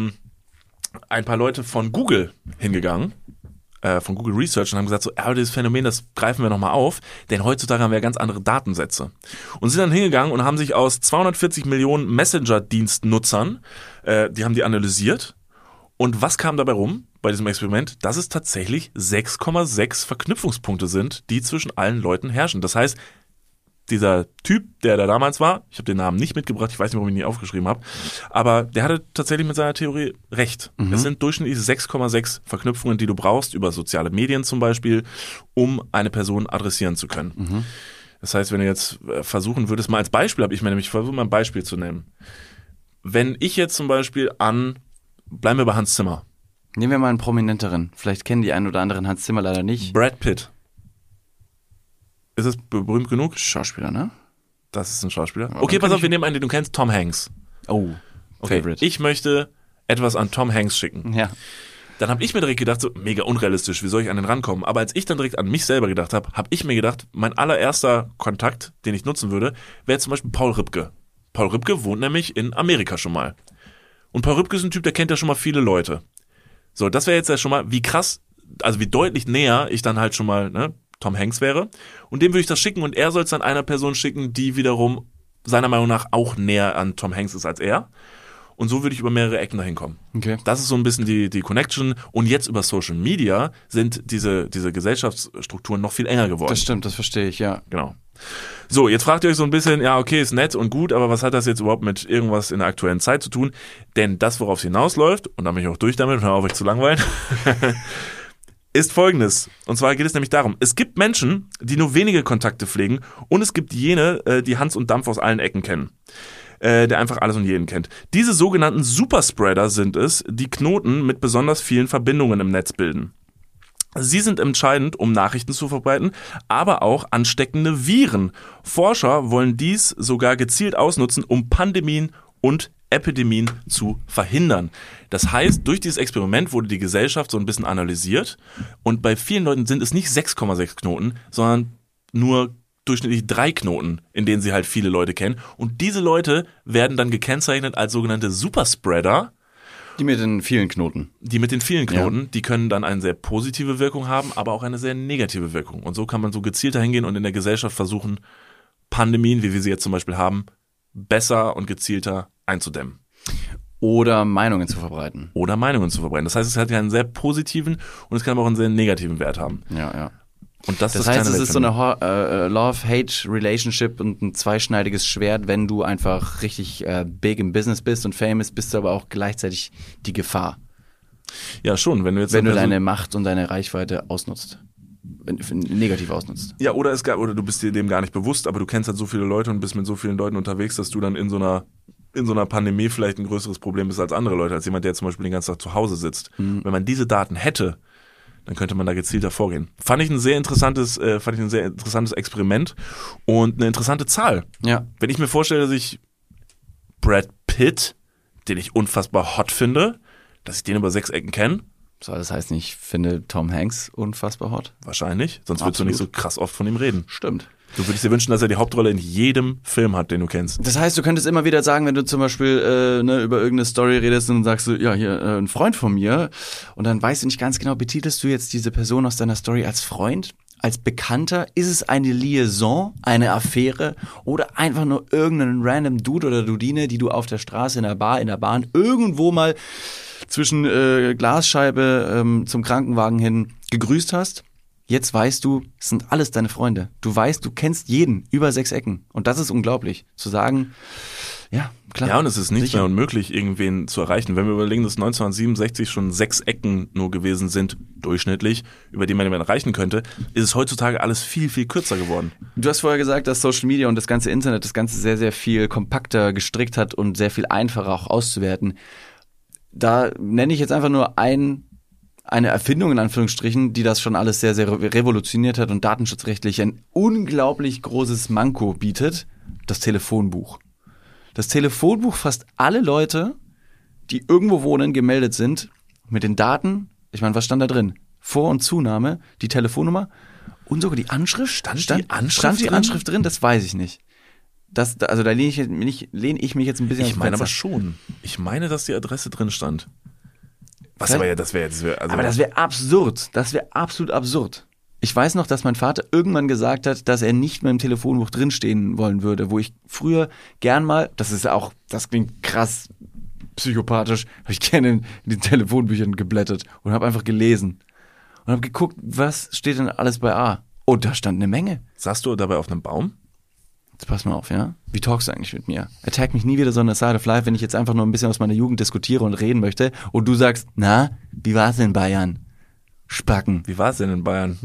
ein paar Leute von Google hingegangen, von Google Research und haben gesagt, so, aber dieses Phänomen, das greifen wir nochmal auf, denn heutzutage haben wir ganz andere Datensätze. Und sind dann hingegangen und haben sich aus 240 Millionen Messenger-Dienstnutzern, die haben die analysiert. Und was kam dabei rum bei diesem Experiment? Dass es tatsächlich 6,6 Verknüpfungspunkte sind, die zwischen allen Leuten herrschen. Das heißt, dieser Typ, der da damals war, ich habe den Namen nicht mitgebracht, ich weiß nicht, warum ich ihn nicht aufgeschrieben habe, aber der hatte tatsächlich mit seiner Theorie recht. Es sind durchschnittlich 6,6 Verknüpfungen, die du brauchst, über soziale Medien zum Beispiel, um eine Person adressieren zu können. Das heißt, wenn du jetzt versuchen würdest, mal als Beispiel, ich versuche mal ein Beispiel zu nennen. Wenn ich jetzt zum Beispiel an bleiben wir bei Hans Zimmer. Nehmen wir mal einen prominenteren. Vielleicht kennen die einen oder anderen Hans Zimmer leider nicht. Brad Pitt. Ist es berühmt genug? Schauspieler, ne? Das ist ein Schauspieler. Okay, pass auf, wir nehmen einen, den du kennst, Tom Hanks. Oh, okay. Favorite. Ich möchte etwas an Tom Hanks schicken. Ja. Dann habe ich mir direkt gedacht, so mega unrealistisch, wie soll ich an den rankommen? Aber als ich dann direkt an mich selber gedacht habe, habe ich mir gedacht, mein allererster Kontakt, den ich nutzen würde, wäre zum Beispiel Paul Ripke. Paul Ripke wohnt nämlich in Amerika schon mal. Und Paul Ripke ist ein Typ, der kennt ja schon mal viele Leute. So, das wäre jetzt ja schon mal, wie krass, also wie deutlich näher ich dann halt schon mal, ne, Tom Hanks wäre. Und dem würde ich das schicken und er soll es dann einer Person schicken, die wiederum seiner Meinung nach auch näher an Tom Hanks ist als er. Und so würde ich über mehrere Ecken dahin kommen. Okay. Das ist so ein bisschen die Connection. Und jetzt über Social Media sind diese Gesellschaftsstrukturen noch viel enger geworden. Das stimmt, das verstehe ich, ja. Genau. So, jetzt fragt ihr euch so ein bisschen, ja, okay, ist nett und gut, aber was hat das jetzt überhaupt mit irgendwas in der aktuellen Zeit zu tun? Denn das, worauf es hinausläuft, und da bin ich auch durch damit, hör auf, euch zu langweilen, ist Folgendes. Und zwar geht es nämlich darum, es gibt Menschen, die nur wenige Kontakte pflegen und es gibt jene, die Hans und Dampf aus allen Ecken kennen. Der einfach alles und jeden kennt. Diese sogenannten Superspreader sind es, die Knoten mit besonders vielen Verbindungen im Netz bilden. Sie sind entscheidend, um Nachrichten zu verbreiten, aber auch ansteckende Viren. Forscher wollen dies sogar gezielt ausnutzen, um Pandemien und Epidemien zu verhindern. Das heißt, durch dieses Experiment wurde die Gesellschaft so ein bisschen analysiert und bei vielen Leuten sind es nicht 6,6 Knoten, sondern nur durchschnittlich 3 Knoten, in denen sie halt viele Leute kennen. Und diese Leute werden dann gekennzeichnet als sogenannte Superspreader. Die mit den vielen Knoten. Die mit den vielen Knoten, die können dann eine sehr positive Wirkung haben, aber auch eine sehr negative Wirkung. Und so kann man so gezielter hingehen und in der Gesellschaft versuchen, Pandemien, wie wir sie jetzt zum Beispiel haben, besser und gezielter einzudämmen. Oder Meinungen zu verbreiten. Das heißt, es hat ja einen sehr positiven und es kann aber auch einen sehr negativen Wert haben. Ja, ja. Und das heißt, es ist so eine Love-Hate-Relationship und ein zweischneidiges Schwert. Wenn du einfach richtig big im Business bist und famous, bist du aber auch gleichzeitig die Gefahr. Ja, schon. Wenn du deine Macht und deine Reichweite ausnutzt. Negativ ausnutzt. Ja, oder du bist dir dem gar nicht bewusst, aber du kennst halt so viele Leute und bist mit so vielen Leuten unterwegs, dass du dann in so einer Pandemie vielleicht ein größeres Problem bist als andere Leute, als jemand, der zum Beispiel den ganzen Tag zu Hause sitzt. Wenn man diese Daten hätte, dann könnte man da gezielter vorgehen. Fand ich ein sehr interessantes Experiment und eine interessante Zahl. Ja. Wenn ich mir vorstelle, dass ich Brad Pitt, den ich unfassbar hot finde, dass ich den über 6 Ecken kenne. So, das heißt nicht, ich finde Tom Hanks unfassbar hot? Wahrscheinlich, sonst würdest du nicht so krass oft von ihm reden. Stimmt. Du würdest dir wünschen, dass er die Hauptrolle in jedem Film hat, den du kennst. Das heißt, du könntest immer wieder sagen, wenn du zum Beispiel über irgendeine Story redest und sagst, ja, hier, ein Freund von mir, und dann weißt du nicht ganz genau, betitelst du jetzt diese Person aus deiner Story als Freund, als Bekannter? Ist es eine Liaison, eine Affäre oder einfach nur irgendeinen random Dude oder Dudine, die du auf der Straße, in der Bar, in der Bahn irgendwo mal zwischen Glasscheibe zum Krankenwagen hin gegrüßt hast? Jetzt weißt du, es sind alles deine Freunde. Du weißt, du kennst jeden über 6 Ecken. Und das ist unglaublich. Zu sagen, ja, klar. Ja, und es ist nicht mehr unmöglich, irgendwen zu erreichen. Wenn wir überlegen, dass 1967 schon 6 Ecken nur gewesen sind, durchschnittlich, über die man jemanden erreichen könnte, ist es heutzutage alles viel, viel kürzer geworden. Du hast vorher gesagt, dass Social Media und das ganze Internet das Ganze sehr, sehr viel kompakter gestrickt hat und sehr viel einfacher auch auszuwerten. Da nenne ich jetzt einfach nur eine Erfindung in Anführungsstrichen, die das schon alles sehr, sehr revolutioniert hat und datenschutzrechtlich ein unglaublich großes Manko bietet, das Telefonbuch. Das Telefonbuch fasst alle Leute, die irgendwo wohnen, gemeldet sind, mit den Daten, ich meine, was stand da drin? Vor- und Zunahme, die Telefonnummer und sogar die Anschrift. Stand die Anschrift drin? Das weiß ich nicht. Also da lehne ich mich jetzt ein bisschen. Ich meine aber schon. Ich meine, dass die Adresse drin stand. Aber das wäre absurd. Das wäre absolut absurd. Ich weiß noch, dass mein Vater irgendwann gesagt hat, dass er nicht mehr im Telefonbuch drinstehen wollen würde, wo ich früher gern mal, das klingt krass psychopathisch, habe ich gerne in den Telefonbüchern geblättert und habe einfach gelesen und habe geguckt, was steht denn alles bei A. Und da stand eine Menge. Saßt du dabei auf einem Baum? Jetzt pass mal auf, ja? Wie talkst du eigentlich mit mir? Attack mich nie wieder so on the side of life, wenn ich jetzt einfach nur ein bisschen aus meiner Jugend diskutiere und reden möchte und du sagst, na, wie war's in Bayern? Spacken. Wie war's denn in Bayern?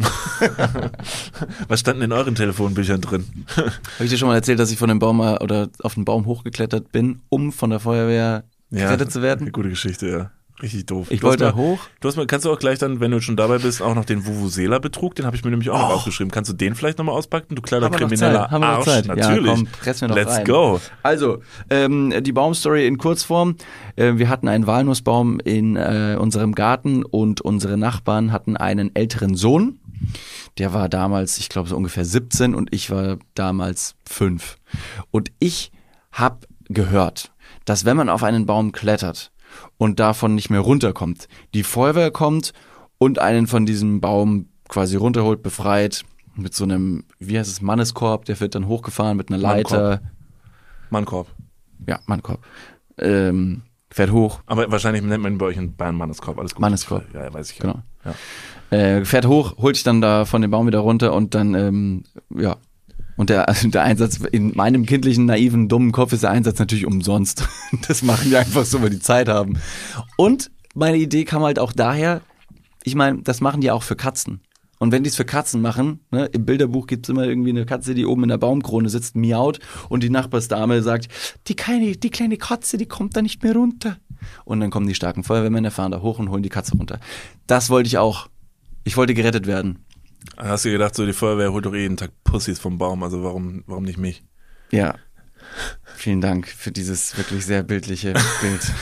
Was standen in euren Telefonbüchern drin? Habe ich dir schon mal erzählt, dass ich von dem Baum oder auf den Baum hochgeklettert bin, um von der Feuerwehr gerettet zu werden? Eine gute Geschichte, ja. Richtig doof. Ich wollte hoch. Kannst du auch gleich dann, wenn du schon dabei bist, auch noch den Vuvuzela-Betrug, den habe ich mir nämlich auch noch aufgeschrieben. Kannst du den vielleicht nochmal auspacken, du kleiner krimineller Haben wir noch Arsch? Zeit? Natürlich. Ja, komm, press mir noch Let's rein. go. Also, die Baumstory in Kurzform. Wir hatten einen Walnussbaum in unserem Garten und unsere Nachbarn hatten einen älteren Sohn. Der war damals, ich glaube so ungefähr 17 und ich war damals 5. Und ich habe gehört, dass wenn man auf einen Baum klettert und davon nicht mehr runterkommt, die Feuerwehr kommt und einen von diesem Baum quasi runterholt, befreit, mit so einem, wie heißt es, Manneskorb, der wird dann hochgefahren mit einer Leiter. Mannkorb. Ja, Mannkorb. Fährt hoch. Aber wahrscheinlich nennt man bei euch in Bayern Manneskorb, alles gut. Manneskorb. Ja, weiß ich. Genau. Ja. Fährt hoch, holt sich dann da von dem Baum wieder runter und dann, ja. Und der Einsatz, in meinem kindlichen, naiven, dummen Kopf ist der Einsatz natürlich umsonst. Das machen wir einfach so, weil die Zeit haben. Und meine Idee kam halt auch daher, ich meine, das machen die auch für Katzen. Und wenn die es für Katzen machen, ne, im Bilderbuch gibt's immer irgendwie eine Katze, die oben in der Baumkrone sitzt, miaut und die Nachbarsdame sagt, die kleine Katze, die kommt da nicht mehr runter. Und dann kommen die starken Feuerwehrmänner, fahren da hoch und holen die Katze runter. Das wollte ich auch. Ich wollte gerettet werden. Hast du gedacht, so die Feuerwehr holt doch jeden Tag Pussys vom Baum, also warum nicht mich? Ja. Vielen Dank für dieses wirklich sehr bildliche Bild.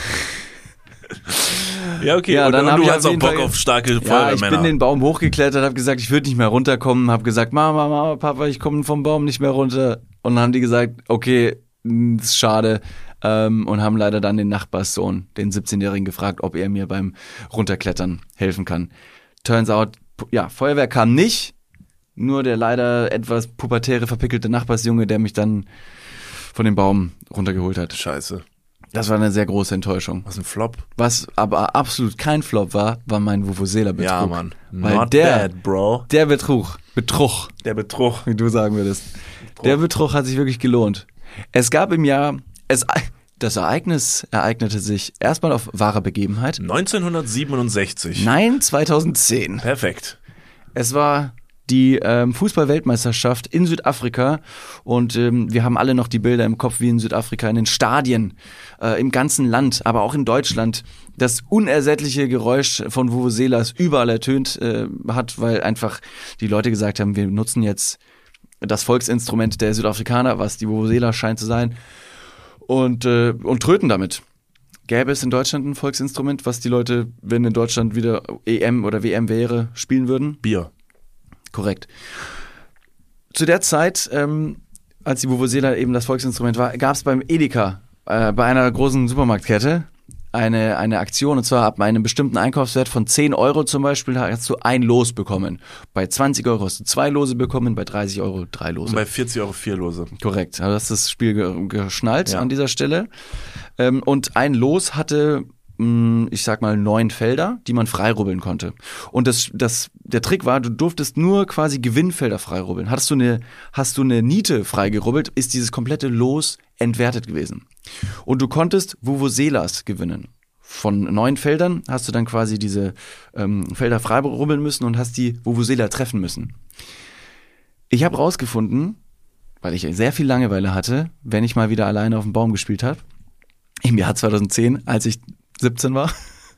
Ja, okay, Ja, und dann hab du ich hast auf auch jeden Bock Fall- auf starke Ja, ich Feuerwehrmänner. bin den Baum hochgeklettert, habe gesagt, ich würde nicht mehr runterkommen, habe gesagt, Mama, Papa, ich komme vom Baum nicht mehr runter. Und dann haben die gesagt, okay, ist schade. Und haben leider dann den Nachbarssohn, den 17-Jährigen, gefragt, ob er mir beim Runterklettern helfen kann. Turns out, ja, Feuerwehr kam nicht, nur der leider etwas pubertäre, verpickelte Nachbarsjunge, der mich dann von dem Baum runtergeholt hat. Scheiße. Das war eine sehr große Enttäuschung. Was ein Flop. Was aber absolut kein Flop war mein Vuvuzela-Betrug. Ja, Mann. Weil Not der, bad, bro. der Betrug, Der Betrug. wie du sagen würdest, der Betrug hat sich wirklich gelohnt. Es gab im Jahr, das Ereignis ereignete sich erstmal auf wahrer Begebenheit. 1967. Nein, 2010. Perfekt. Es war die Fußball-Weltmeisterschaft in Südafrika und wir haben alle noch die Bilder im Kopf, wie in Südafrika in den Stadien, im ganzen Land, aber auch in Deutschland, das unersättliche Geräusch von Vuvuzelas überall ertönt hat, weil einfach die Leute gesagt haben, wir nutzen jetzt das Volksinstrument der Südafrikaner, was die Vuvuzela scheint zu sein, und tröten damit. Gäbe es in Deutschland ein Volksinstrument, was die Leute, wenn in Deutschland wieder EM oder WM wäre, spielen würden? Bier. Korrekt. Zu der Zeit, als die Vuvuzela eben das Volksinstrument war, gab es beim Edeka, bei einer großen Supermarktkette, eine Aktion, und zwar ab einem bestimmten Einkaufswert von 10 Euro zum Beispiel, hast du ein Los bekommen. Bei 20 Euro hast du 2 Lose bekommen, bei 30 Euro 3 Lose. Und bei 40 Euro 4 Lose. Korrekt, also das ist das Spiel geschnallt Ja. an dieser Stelle. Und ein Los hatte, ich sag mal, 9 Felder, die man freirubbeln konnte. Und der Trick war, du durftest nur quasi Gewinnfelder freirubbeln. Hast du eine Niete freigerubbelt, ist dieses komplette Los entwertet gewesen. Und du konntest Vuvuzelas gewinnen. Von 9 Feldern hast du dann quasi diese Felder freirubbeln müssen und hast die Vuvuzela treffen müssen. Ich habe rausgefunden, weil ich sehr viel Langeweile hatte, wenn ich mal wieder alleine auf dem Baum gespielt habe, im Jahr 2010, als ich 17 war.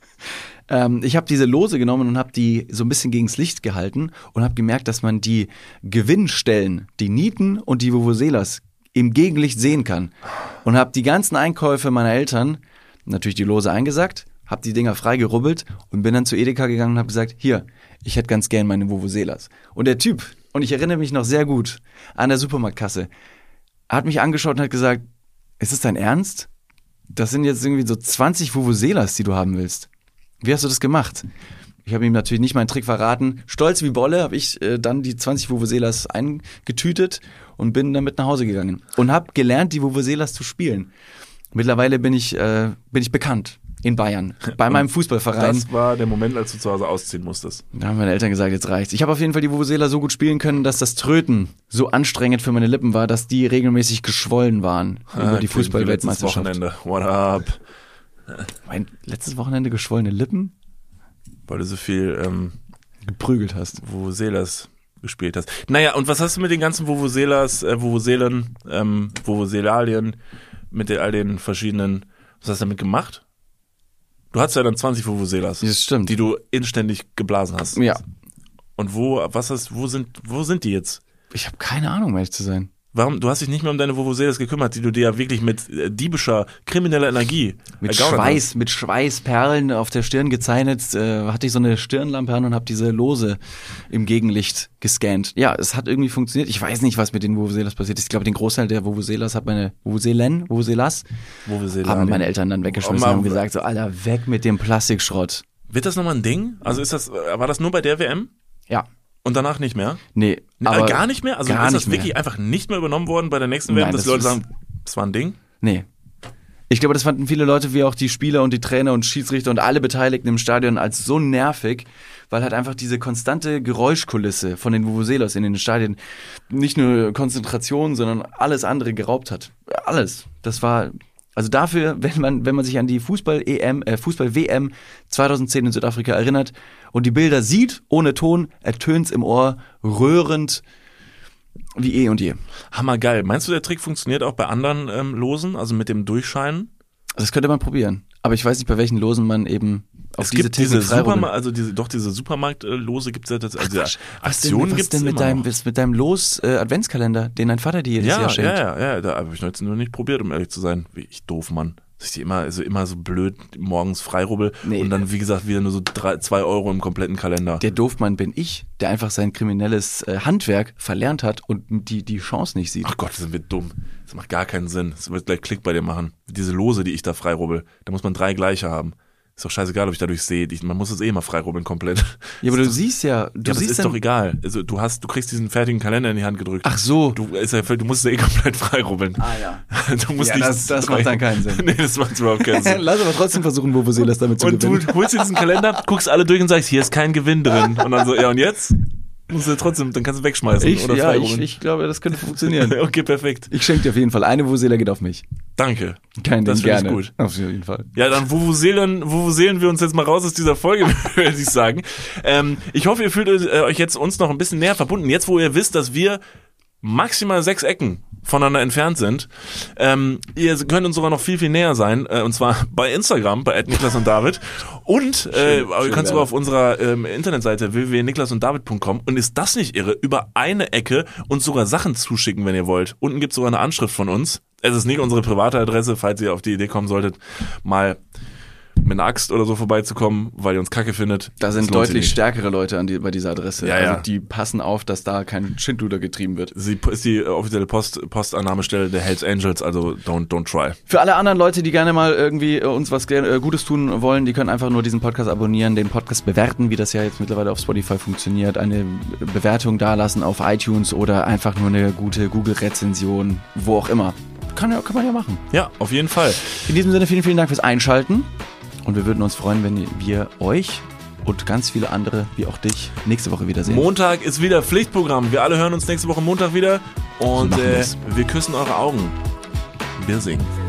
Ich habe diese Lose genommen und habe die so ein bisschen gegens Licht gehalten und habe gemerkt, dass man die Gewinnstellen, die Nieten und die Vuvuzelas im Gegenlicht sehen kann. Und habe die ganzen Einkäufe meiner Eltern, natürlich die Lose eingesackt, habe die Dinger freigerubbelt und bin dann zu Edeka gegangen und habe gesagt, hier, ich hätte ganz gern meine Vuvuzelas. Und der Typ, und ich erinnere mich noch sehr gut an der Supermarktkasse, hat mich angeschaut und hat gesagt, ist das dein Ernst? Das sind jetzt irgendwie so 20 Vuvuzelas, die du haben willst. Wie hast du das gemacht? Ich habe ihm natürlich nicht meinen Trick verraten. Stolz wie Bolle habe ich dann die 20 Vuvuzelas eingetütet und bin damit nach Hause gegangen. Und habe gelernt, die Vuvuzelas zu spielen. Mittlerweile bin ich bekannt in Bayern, bei meinem Fußballverein. Das war der Moment, als du zu Hause ausziehen musstest. Da haben meine Eltern gesagt, jetzt reicht's. Ich habe auf jeden Fall die Vuvuzela so gut spielen können, dass das Tröten so anstrengend für meine Lippen war, dass die regelmäßig geschwollen waren über die Fußball-Weltmeisterschaft. Wochenende. What up? Mein letztes Wochenende geschwollene Lippen? Weil du so viel Geprügelt hast. Vuvuzelas gespielt hast. Naja, und was hast du mit den ganzen Vuvuzelalien, mit all den verschiedenen, was hast du damit gemacht? Du hattest ja dann 20 Vuvuzelas, Das stimmt. die du inständig geblasen hast. Ja. Und wo sind die jetzt? Ich habe keine Ahnung, um ehrlich zu sein. Warum? Du hast dich nicht mehr um deine Vuvuzelas gekümmert, die du dir ja wirklich mit diebischer, krimineller Energie Mit ergaunert Schweißperlen auf der Stirn gezeichnet, hatte ich so eine Stirnlampe an und habe diese Lose im Gegenlicht gescannt. Ja, es hat irgendwie funktioniert. Ich weiß nicht, was mit den Vuvuzelas passiert ist. Ich glaube, den Großteil der Vuvuzelas haben meine Eltern dann weggeschmissen und haben gesagt, so, Alter, weg mit dem Plastikschrott. Wird das nochmal ein Ding? Also war das nur bei der WM? Ja. Und danach nicht mehr? Nee. Aber Gar nicht mehr? Also gar ist das nicht mehr. wirklich einfach nicht mehr übernommen worden bei der nächsten WM, Nein, dass die das Leute ist- sagen, das war ein Ding? Nee. Ich glaube, das fanden viele Leute, wie auch die Spieler und die Trainer und Schiedsrichter und alle Beteiligten im Stadion, als so nervig, weil halt einfach diese konstante Geräuschkulisse von den Vuvuzelas in den Stadien nicht nur Konzentration, sondern alles andere geraubt hat. Alles. Das war, also dafür, wenn man sich an die Fußball-WM 2010 in Südafrika erinnert und die Bilder sieht, ohne Ton, ertönt's im Ohr, rührend, wie eh und je. Hammergeil. Meinst du, der Trick funktioniert auch bei anderen Losen, also mit dem Durchscheinen? Das könnte man probieren. Aber ich weiß nicht, bei welchen Losen man eben auf diese Technik freirubbelt. Diese Supermarktlose gibt's ja tatsächlich. Also Was Aktionen denn gibt's mit immer deinem, noch. was mit deinem Los-Adventskalender, den dein Vater dir jedes Jahr schenkt? Ja, da habe ich jetzt nur nicht probiert, um ehrlich zu sein. Wie ich doof, Mann. Dass ich immer so blöd morgens freirubbel Nee. und dann, wie gesagt, wieder nur so 2 Euro im kompletten Kalender. Der Doofmann bin ich, der einfach sein kriminelles Handwerk verlernt hat und die Chance nicht sieht. Ach Gott, sind wir dumm. Das macht gar keinen Sinn. Das wird gleich Klick bei dir machen. Diese Lose, die ich da freirubbel, da muss man 3 gleiche haben. Ist doch scheißegal, ob ich dadurch sehe. Man muss es eh mal freirubbeln komplett. Ja, aber du siehst ja, Das ist doch egal. Also du kriegst diesen fertigen Kalender in die Hand gedrückt. Ach so. Du musst es eh komplett freirubbeln. Ah ja. Du musst Ja, nicht das macht dann keinen Sinn. Nee, das macht überhaupt keinen Sinn. Lass aber trotzdem versuchen, Vuvuzelas damit zu Und du gewinnen. holst dir diesen Kalender, guckst alle durch und sagst, hier ist kein Gewinn drin. Und dann so, ja und jetzt? Musst du trotzdem, dann kannst du wegschmeißen oder freirubbeln. Ich glaube, das könnte funktionieren. Okay, perfekt. Ich schenke dir auf jeden Fall eine Vuvuzela, geht auf mich. Danke. Kein Das Ding, finde ich gerne. gut. Auf jeden Fall. Ja, dann vuvuzelen wir uns jetzt mal raus aus dieser Folge, würde ich sagen. Ich hoffe, ihr fühlt euch jetzt uns noch ein bisschen näher verbunden. Jetzt, wo ihr wisst, dass wir maximal 6 Ecken voneinander entfernt sind. Ihr könnt uns sogar noch viel, viel näher sein. Und zwar bei Instagram, bei @Niklas und David. Und ihr könnt sogar auf unserer Internetseite www.niklasunddavid.com. Und ist das nicht irre? Über eine Ecke uns sogar Sachen zuschicken, wenn ihr wollt. Unten gibt es sogar eine Anschrift von uns. Es ist nicht unsere private Adresse, falls ihr auf die Idee kommen solltet, mal mit einer Axt oder so vorbeizukommen, weil ihr uns kacke findet. Da Das sind lohnt sich deutlich nicht. stärkere Leute bei dieser Adresse. Ja, ja. Also die passen auf, dass da kein Schindluder getrieben wird. Sie ist die offizielle Postannahmestelle der Hells Angels, also don't try. Für alle anderen Leute, die gerne mal irgendwie uns was Gutes tun wollen, die können einfach nur diesen Podcast abonnieren, den Podcast bewerten, wie das ja jetzt mittlerweile auf Spotify funktioniert, eine Bewertung dalassen auf iTunes oder einfach nur eine gute Google-Rezension, wo auch immer. Kann man ja machen. Ja, auf jeden Fall. In diesem Sinne vielen, vielen Dank fürs Einschalten und wir würden uns freuen, wenn wir euch und ganz viele andere, wie auch dich, nächste Woche wiedersehen. Montag ist wieder Pflichtprogramm. Wir alle hören uns nächste Woche Montag wieder und machen wir's. wir küssen eure Augen. Wir singen.